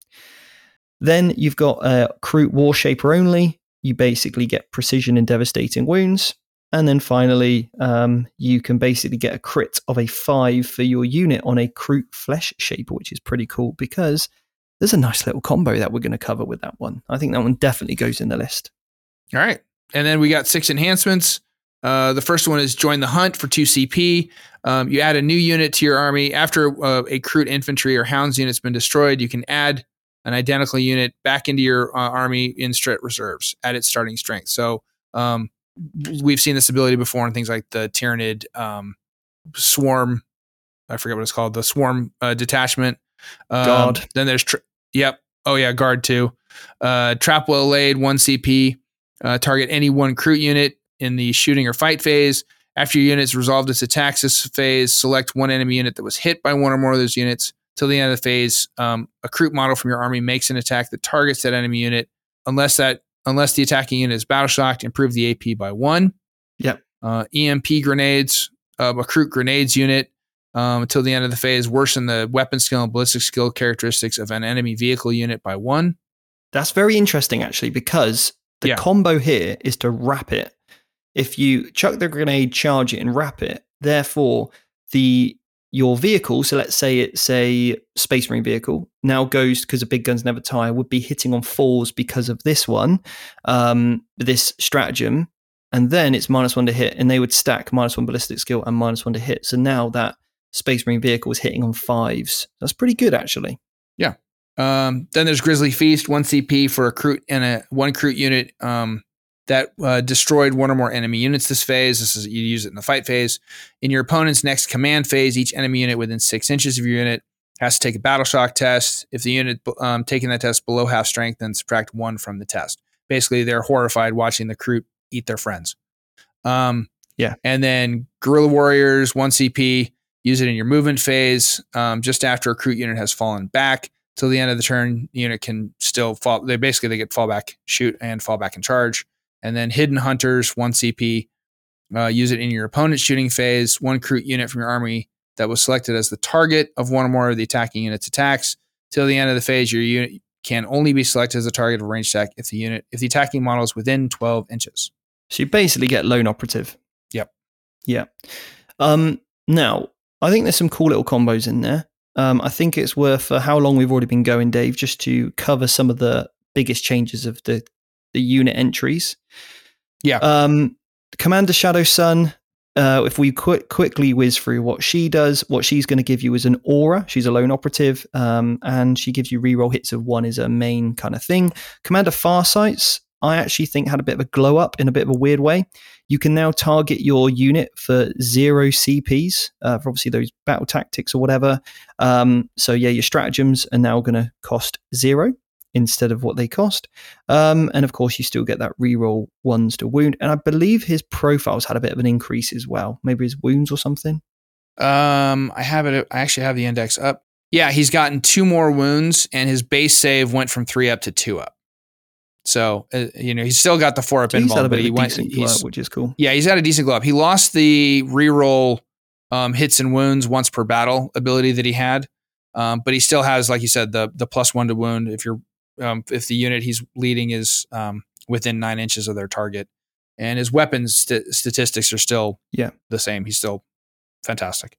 Then you've got uh, Kroot War Shaper only. You basically get precision and devastating wounds. And then finally, um, you can basically get a crit of a five for your unit on a Kroot Flesh Shaper, which is pretty cool, because there's a nice little combo that we're going to cover with that one. I think that one definitely goes in the list. All right. And then we got six enhancements. Uh, the first one is Join the Hunt for two C P. Um, you add a new unit to your army. After uh, a Kroot infantry or hounds unit's been destroyed, you can add an identical unit back into your uh, army in strat reserves at its starting strength. So, um, we've seen this ability before in things like the Tyranid um, Swarm. I forget what it's called. The Swarm uh, detachment. Um, Guard. Then there's, tra- yep. Oh yeah, Guard too. Uh, Trap Well Laid, one C P. Uh, target any one Kroot unit in the shooting or fight phase. After your unit's resolved its attacks this phase, select one enemy unit that was hit by one or more of those units. Till the end of the phase, um, a Kroot model from your army makes an attack that targets that enemy unit, unless that Unless the attacking unit is battle shocked, improve the A P by one. Yep. Uh, E M P grenades, uh, a Kroot grenades unit um, until the end of the phase, worsen the weapon skill and ballistic skill characteristics of an enemy vehicle unit by one. That's very interesting, actually, because the yeah. combo here is to wrap it. If you chuck the grenade, charge it, and wrap it, therefore the your vehicle, so let's say it's a Space Marine vehicle, now goes, because the big guns never tire, would be hitting on fours because of this one, um, this stratagem, and then it's minus one to hit, and they would stack minus one ballistic skill and minus one to hit. So now that Space Marine vehicle is hitting on fives. That's pretty good, actually. Yeah. Um, then there's Grizzly Feast, one C P for a Kroot and a one Kroot unit um, that uh, destroyed one or more enemy units this phase. This is you use it in the fight phase. In your opponent's next command phase, each enemy unit within six inches of your unit has to take a battle shock test. If the unit um, taking that test below half strength, then subtract one from the test. Basically, they're horrified watching the Kroot eat their friends. Um, yeah. And then Guerrilla Warriors, one C P, use it in your movement phase um, just after a Kroot unit has fallen back. Till the end of the turn, the unit can still fall. They basically they get fallback, shoot, and fall back and charge. And then Hidden Hunters, one C P, uh, use it in your opponent's shooting phase. One Kroot unit from your army that was selected as the target of one or more of the attacking unit's attacks. Till the end of the phase, your unit can only be selected as a target of a ranged attack if the unit if the attacking model is within twelve inches. So you basically get lone operative. Yep. Yeah. Um, now, I think there's some cool little combos in there. Um, I think it's worth, for how long we've already been going, Dave, just to cover some of the biggest changes of the, the unit entries. Yeah. Um, Commander Shadow Sun, uh, if we qu- quickly whiz through what she does, what she's going to give you is an aura. She's a lone operative, um, and she gives you reroll hits of one is a main kind of thing. Commander Farsights, I actually think had a bit of a glow up in a bit of a weird way. You can now target your unit for zero C Ps, uh, for obviously those battle tactics or whatever. Um, so yeah, your stratagems are now going to cost zero instead of what they cost. Um, and of course, you still get that reroll ones to wound. And I believe his profiles had a bit of an increase as well. Maybe his wounds or something. Um, I have it. I actually have the index up. Yeah, he's gotten two more wounds, and his base save went from three up to two up. So uh, you know he's still got the four up So he's had a invuln, bit but of he a went. decent He's, glow, which is cool. Yeah, he's had a decent glow up. He lost the reroll um, hits and wounds once per battle ability that he had, um, but he still has, like you said, the the plus one to wound if you're um, if the unit he's leading is um, within nine inches of their target, and his weapons st- statistics are still yeah the same. He's still fantastic.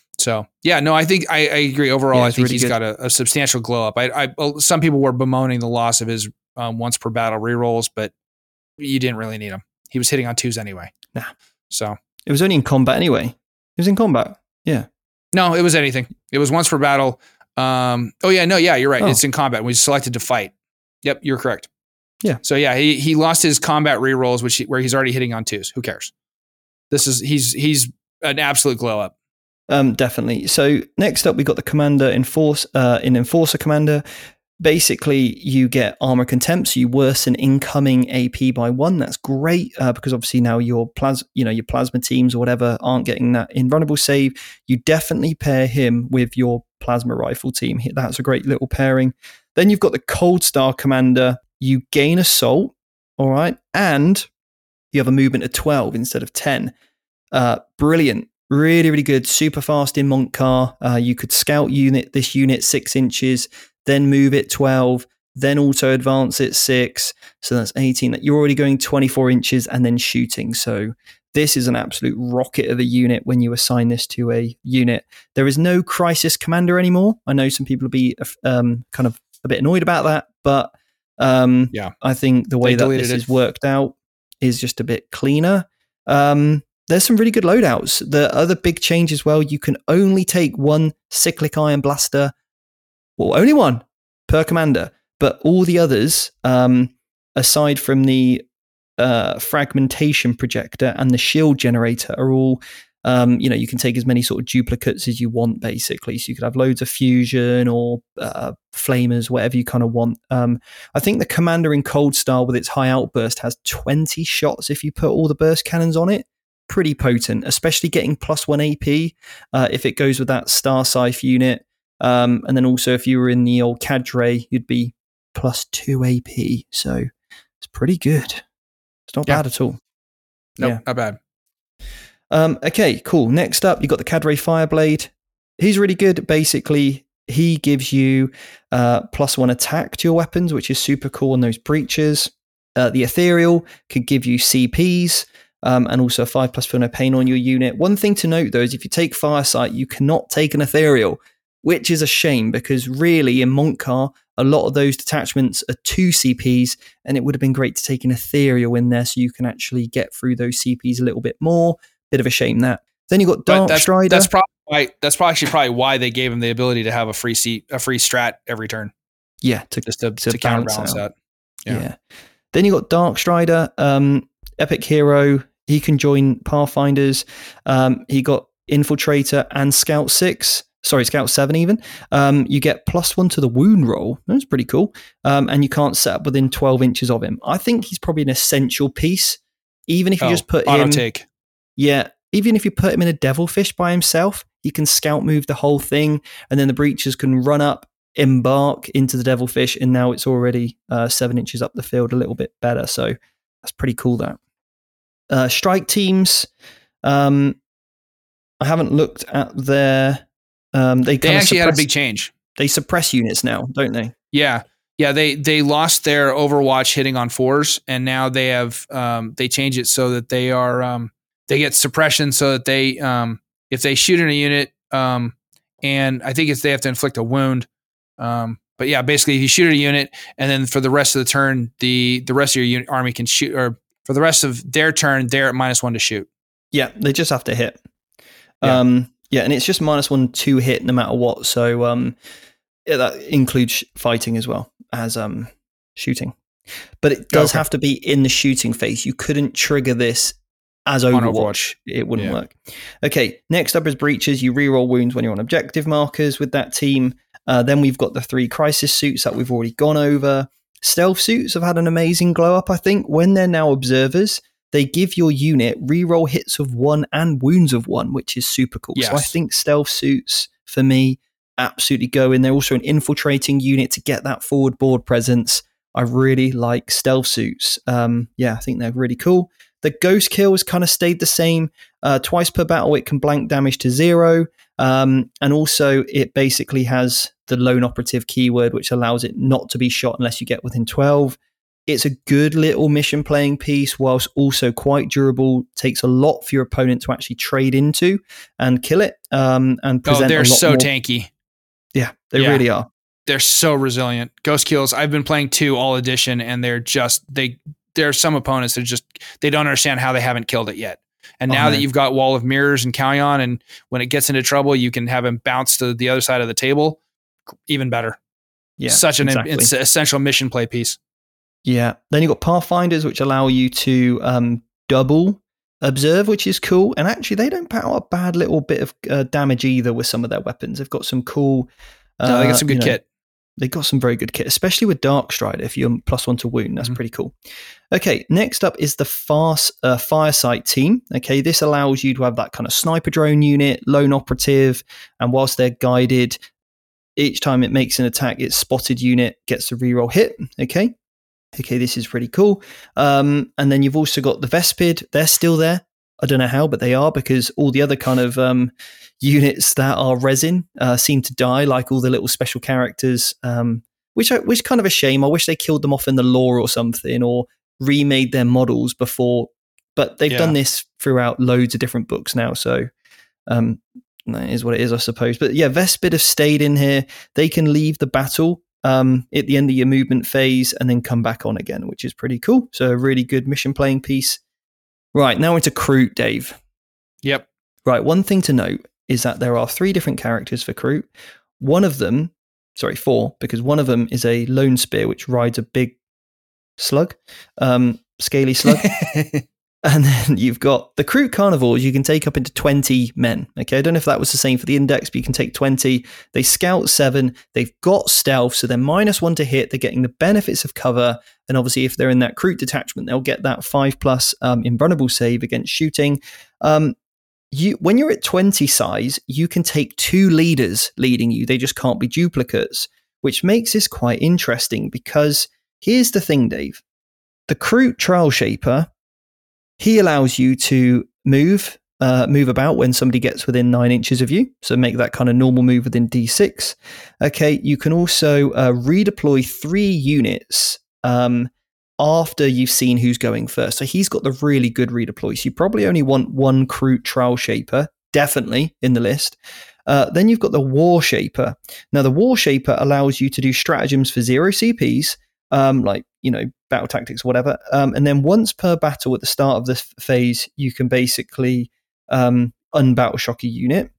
So yeah, no, I think I, I agree. Overall, Yeah, I think really he's good. got a, a substantial glow up. I, I some people were bemoaning the loss of his um, once per battle rerolls, but you didn't really need him. He was hitting on twos anyway. Nah. So it was only in combat anyway. It was in combat. Yeah. No, it was anything. It was once per battle. Um, oh yeah, no, yeah, you're right. Oh. It's in combat. We selected to fight. Yep, you're correct. Yeah. So yeah, he he lost his combat rerolls, which he, where he's already hitting on twos. Who cares? This is he's he's an absolute glow up. Um, definitely. So next up, we got the commander enforce uh, in Enforcer Commander. Basically, you get armor contempt, so you worsen incoming A P by one. That's great uh, because obviously now your plas, you know, your plasma teams or whatever aren't getting that invulnerable save. You definitely pair him with your plasma rifle team. That's a great little pairing. Then you've got the Cold Star Commander. You gain assault, all right, and you have a movement of twelve instead of ten. Uh, brilliant. Really, really good. Super fast in Montcar. Uh, you could scout unit this unit six inches, then move it twelve, then auto advance it six. So that's eighteen. You're already going twenty-four inches and then shooting. So this is an absolute rocket of a unit when you assign this to a unit. There is no crisis commander anymore. I know some people will be um, kind of a bit annoyed about that, but um, yeah, I think the way that this it. is worked out is just a bit cleaner. Um, There's some really good loadouts. The other big change as well, you can only take one cyclic iron blaster, well, only one per commander, but all the others, um, aside from the uh, fragmentation projector and the shield generator, are all, um, you know, you can take as many sort of duplicates as you want, basically. So you could have loads of fusion or uh, flamers, whatever you kind of want. Um, I think the commander in Cold Star with its high outburst has twenty shots if you put all the burst cannons on it. Pretty potent, especially getting plus one A P uh, if it goes with that Star Scythe unit. Um, and then also if you were in the old Cadre, you'd be plus two A P. So it's pretty good. It's not yeah. bad at all. Nope, yeah. not bad. Um, okay, cool. Next up, you got the Cadre Fireblade. He's really good. Basically, he gives you uh, plus one attack to your weapons, which is super cool on those breaches. Uh, the Ethereal could give you C Ps. Um, and also a five plus feel no pain on your unit. One thing to note though is if you take Firesight, you cannot take an Ethereal, which is a shame because really in Montcar, a lot of those detachments are two C Ps, and it would have been great to take an Ethereal in there so you can actually get through those C Ps a little bit more. Bit of a shame that. Then you got Dark that's, Strider. That's probably why, that's probably actually probably why they gave him the ability to have a free seat, a free strat every turn. Yeah, to, just to, to, to counterbalance that. Yeah. yeah. Then you got Dark Strider. Um, Epic hero, he can join Pathfinders. Um, he got Infiltrator and Scout six. Sorry, Scout seven even. Um, you get plus one to the wound roll. That's pretty cool. Um, and you can't set up within twelve inches of him. I think he's probably an essential piece. Even if you oh, just put auto him... take. Yeah, even if you put him in a Devilfish by himself, he can Scout move the whole thing, and then the Breachers can run up, embark into the Devilfish, and now it's already uh, seven inches up the field, a little bit better. So that's pretty cool, that. Uh, strike teams, um, I haven't looked at their. Um, they they actually suppress, had a big change. They suppress units now, don't they? Yeah, yeah. They they lost their Overwatch hitting on fours, and now they have um, they change it so that they are um, they get suppression so that they um, if they shoot in a unit um, and I think it's they have to inflict a wound. Um, but yeah, basically, if you shoot at a unit, and then for the rest of the turn, the the rest of your unit army can shoot or. For the rest of their turn, they're at minus one to shoot. Yeah, they just have to hit. Yeah, um, yeah and it's just minus one to hit no matter what. So um, yeah, that includes fighting as well as um, shooting. But it does okay. have to be in the shooting phase. You couldn't trigger this as Overwatch, Overwatch. it wouldn't Yeah. work. Okay, next up is breaches. You reroll wounds when you're on objective markers with that team. Uh, then we've got the three crisis suits that we've already gone over. Stealth suits have had an amazing glow up, I think. When they're now observers, they give your unit reroll hits of one and wounds of one, which is super cool. Yes. So I think stealth suits, for me, absolutely go in. They're also an infiltrating unit to get that forward board presence. I really like stealth suits. Um, yeah, I think they're really cool. The ghost kills kind of stayed the same. Uh, twice per battle, it can blank damage to zero. Um, and also, it basically has the lone operative keyword, which allows it not to be shot unless you get within twelve. It's a good little mission playing piece, whilst also quite durable. Takes a lot for your opponent to actually trade into and kill it. Um, and present Oh, they're a lot so more. tanky. Yeah, they Yeah. really are. They're so resilient. Ghost kills. I've been playing two all edition, and they're just they. There are some opponents that just they don't understand how they haven't killed it yet. And Oh, now no. that you've got Wall of Mirrors and Callion, and when it gets into trouble, you can have him bounce to the other side of the table. Even better. Yeah, Such an exactly. it's essential mission play piece. Yeah. Then you've got Pathfinders, which allow you to um, double observe, which is cool. And actually, they don't pat out a bad little bit of uh, damage either with some of their weapons. They've got some cool. Uh, No, they got some good you know, kit. They got some very good kit, especially with Dark Strider. If you're plus one to wound, that's Mhm. pretty cool. Okay, next up is the Fast uh, Firesight team. Okay, this allows you to have that kind of sniper drone unit, lone operative, and whilst they're guided, each time it makes an attack, its spotted unit gets a reroll hit. Okay, okay, this is pretty cool. Um, and then you've also got the Vespid. They're still there. I don't know how, but they are, because all the other kind of um, units that are resin uh, seem to die, like all the little special characters, um, which I, which kind of a shame. I wish they killed them off in the lore or something, or remade their models before. But they've Yeah. done this throughout loads of different books now, so um, that is what it is, I suppose. But yeah, Vespid have stayed in here. They can leave the battle um, at the end of your movement phase and then come back on again, which is pretty cool. So a really good mission playing piece. Right, now into Kroot, Dave. Yep. Right, one thing to note is that there are three different characters for Kroot. One of them, sorry, four, because one of them is a lone spear which rides a big slug, um, scaly slug. And then you've got the Kroot carnivores. You can take up into twenty men. Okay, I don't know if that was the same for the index, but you can take twenty. They scout seven. They've got stealth, so they're minus one to hit. They're getting the benefits of cover. And obviously, if they're in that Kroot detachment, they'll get that five plus um, invulnerable save against shooting. Um, you, when you're at twenty size, you can take two leaders leading you. They just can't be duplicates, which makes this quite interesting, because here's the thing, Dave. The Kroot Trial Shaper, he allows you to move, uh, move about when somebody gets within nine inches of you. So make that kind of normal move within D six. Okay, you can also uh, redeploy three units um, after you've seen who's going first. So he's got the really good redeploy. So you probably only want one Kroot Trial Shaper, definitely in the list. Uh, then you've got the War Shaper. Now the War Shaper allows you to do stratagems for zero C Ps, um, like, you know, battle tactics, whatever. Um, and then once per battle at the start of this phase, you can basically um, unbattle shock a unit.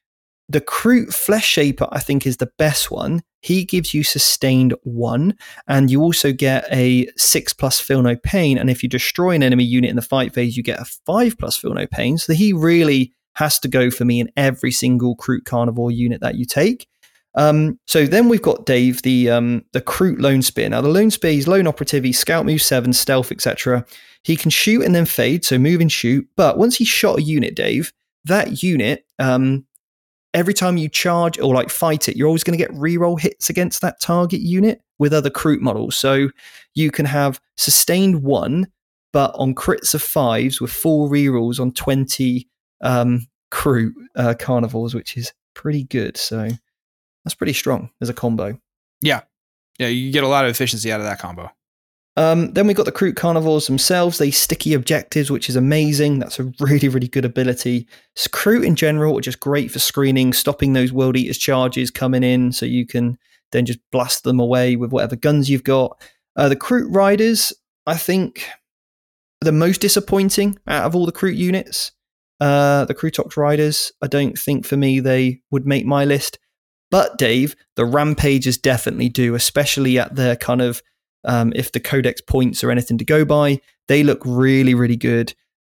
The Kroot Flesh Shaper, I think, is the best one. He gives you sustained one, and you also get a six plus feel no pain. And if you destroy an enemy unit in the fight phase, you get a five plus feel no pain. So he really has to go for me in every single Kroot Carnivore unit that you take. Um, so then we've got Dave, the um, the Kroot Lone Spear. Now the Lone Spear, he's lone operative, he's scout move seven, stealth, et cetera. He can shoot and then fade, so move and shoot. But once he's shot a unit, Dave, that unit, um, every time you charge or like fight it, you're always going to get reroll hits against that target unit with other Kroot models. So you can have sustained one, but on crits of fives with full rerolls on twenty um, Kroot uh, carnivores, which is pretty good. So that's pretty strong as a combo. Yeah. Yeah, you get a lot of efficiency out of that combo. Um, then we've got the Kroot carnivores themselves. They sticky objectives, which is amazing. That's a really, really good ability. Kroot in general are just great for screening, stopping those World Eaters charges coming in, so you can then just blast them away with whatever guns you've got. Uh, the Kroot Riders, I think, are the most disappointing out of all the Kroot units. Uh, the Krootox Riders, I don't think for me they would make my list. But Dave, the Rampagers definitely do, especially at their kind of, um, if the Codex points or anything to go by, they look really, really good.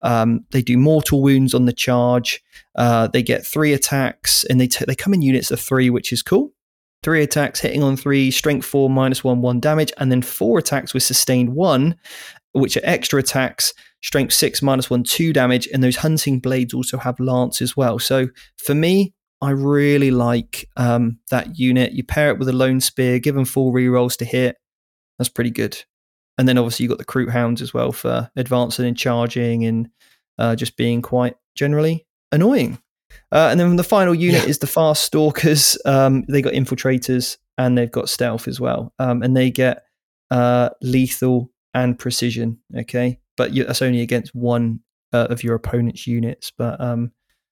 Um, they do mortal wounds on the charge. Uh, they get three attacks, and they t- they come in units of three, which is cool. Three attacks hitting on three, strength four, minus one, one damage, and then four attacks with sustained one, which are extra attacks, strength six, minus one, two damage, and those hunting blades also have lance as well. So for me, I really like um, that unit. You pair it with a lone spear, give them full rerolls to hit. That's pretty good. And then obviously you've got the Kroot Hounds as well for advancing and charging and uh, just being quite generally annoying. Uh, and then the final unit yeah. is the Fast Stalkers. Um, they got Infiltrators and they've got Stealth as well. Um, and they get uh, Lethal and Precision, okay? But you, that's only against one uh, of your opponent's units. But um,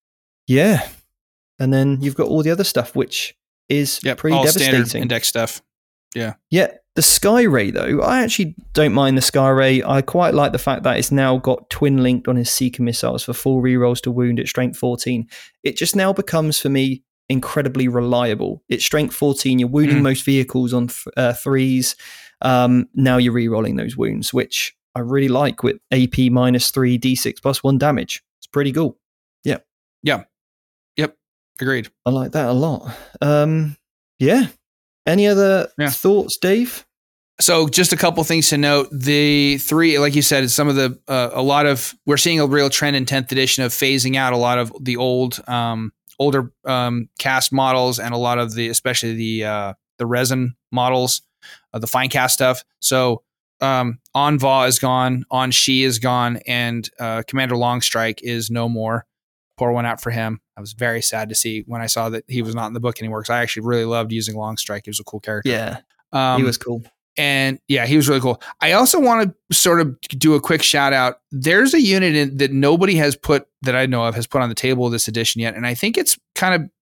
yeah. And then you've got all the other stuff, which is yep, pretty all devastating. Standard index stuff. Yeah. Yeah. The Skyray, though, I actually don't mind the Skyray. I quite like the fact that it's now got twin linked on his Seeker missiles for full rerolls to wound at strength fourteen. It just now becomes, for me, incredibly reliable. It's strength fourteen. You're wounding mm. most vehicles on th- uh, threes. Um, now you're rerolling those wounds, which I really like with A P minus three, D six plus one damage. It's pretty cool. Yeah. Yeah. Yep. Agreed. I like that a lot. Um, yeah. Any other yeah. thoughts, Dave? So just a couple things to note. The three, like you said, some of the, uh, a lot of, we're seeing a real trend in tenth edition of phasing out a lot of the old, um, older um, cast models and a lot of the, especially the uh, the resin models, uh, the fine cast stuff. So um, On Va is gone, On Shi is gone, and uh, Commander Longstrike is no more. Pour one out for him. I was very sad to see when I saw that he was not in the book anymore, because I actually really loved using Longstrike. He was a cool character. Yeah, um, he was cool. And yeah, he was really cool. I also want to sort of do a quick shout out. There's a unit in, that nobody has put, that I know of, has put on the table this edition yet, and I think it's kind of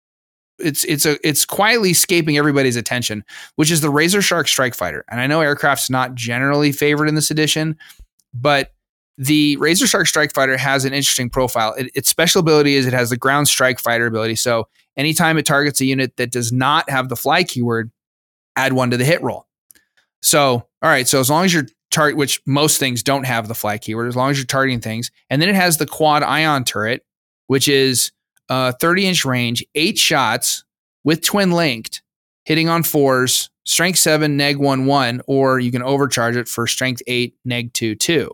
it's it's a it's quietly escaping everybody's attention, which is the Razor Shark Strike Fighter. And I know aircraft's not generally favored in this edition, but the Razor Shark Strike Fighter has an interesting profile. It, its special ability is it has the ground strike fighter ability. So anytime it targets a unit that does not have the fly keyword, add one to the hit roll. So, all right. So as long as you're target, which most things don't have the fly keyword, as long as you're targeting things, and then it has the quad ion turret, which is uh thirty inch range, eight shots with twin linked, hitting on fours, strength seven, neg one, one, or you can overcharge it for strength eight, neg two, two.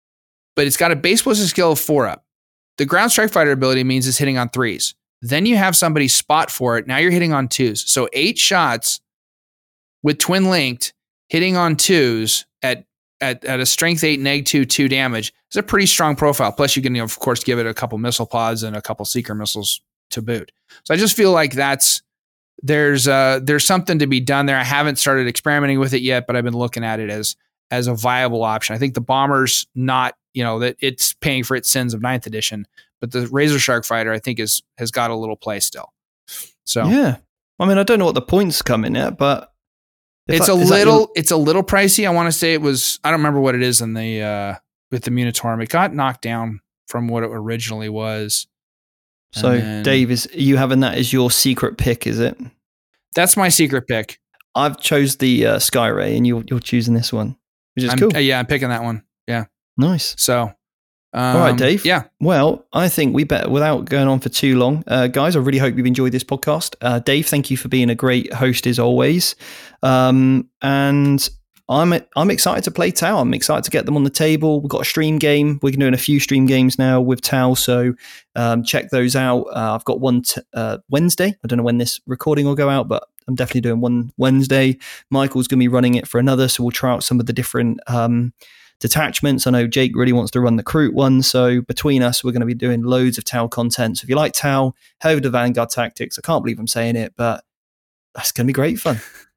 But it's got a base explosive skill of four up. The ground strike fighter ability means it's hitting on threes. Then you have somebody spot for it. Now you're hitting on twos. So eight shots with twin linked, hitting on twos at, at, at a strength eight, neg two, two damage is a pretty strong profile. Plus you can, you know, of course, give it a couple missile pods and a couple seeker missiles to boot. So I just feel like that's, there's uh there's something to be done there. I haven't started experimenting with it yet, but I've been looking at it as, as a viable option. I think the bomber's not, you know, that it's paying for its sins of ninth edition, but the Razor Shark Fighter, I think, is has got a little play still. So yeah, I mean, I don't know what the points come in at, but it's that, a little, your- it's a little pricey. I want to say it was, I don't remember what it is in the uh, with the Munitorum. It got knocked down from what it originally was. So, then, Dave, is you having that as your secret pick? Is it? That's my secret pick. I've chose the uh, Skyray, and you're you're choosing this one, which is I'm, cool. Uh, yeah, I'm picking that one. Yeah. Nice. So, um, all right, Dave. Yeah. Well, I think we better, without going on for too long, uh, guys, I really hope you've enjoyed this podcast. Uh, Dave, thank you for being a great host as always. Um, and I'm I'm excited to play Tau. I'm excited to get them on the table. We've got a stream game. We're doing a few stream games now with Tau, so um, check those out. Uh, I've got one t- uh, Wednesday. I don't know when this recording will go out, but I'm definitely doing one Wednesday. Michael's going to be running it for another, so we'll try out some of the different um, detachments. I know Jake really wants to run the Kroot one, so between us, we're going to be doing loads of Tau content. So if you like Tau, head over to Vanguard Tactics. I can't believe I'm saying it, but that's going to be great fun.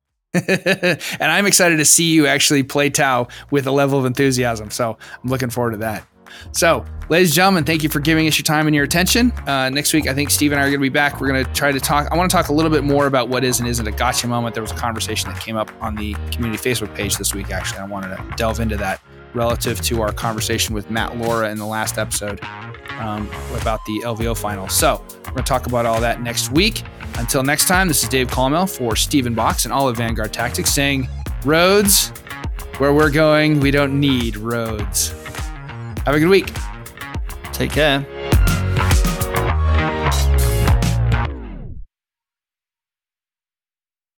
And I'm excited to see you actually play Tau with a level of enthusiasm. So I'm looking forward to that. So, ladies and gentlemen, thank you for giving us your time and your attention. Uh, next week, I think Steve and I are going to be back. We're going to try to talk. I want to talk a little bit more about what is and isn't a gotcha moment. There was a conversation that came up on the community Facebook page this week, actually. I wanted to delve into that relative to our conversation with Matt Laura in the last episode um, about the L V O finals. So, we're going to talk about all that next week. Until next time, this is Dave Colmel for Stephen Box and all of Vanguard Tactics saying, roads, where we're going, we don't need roads. Have a good week. Take care.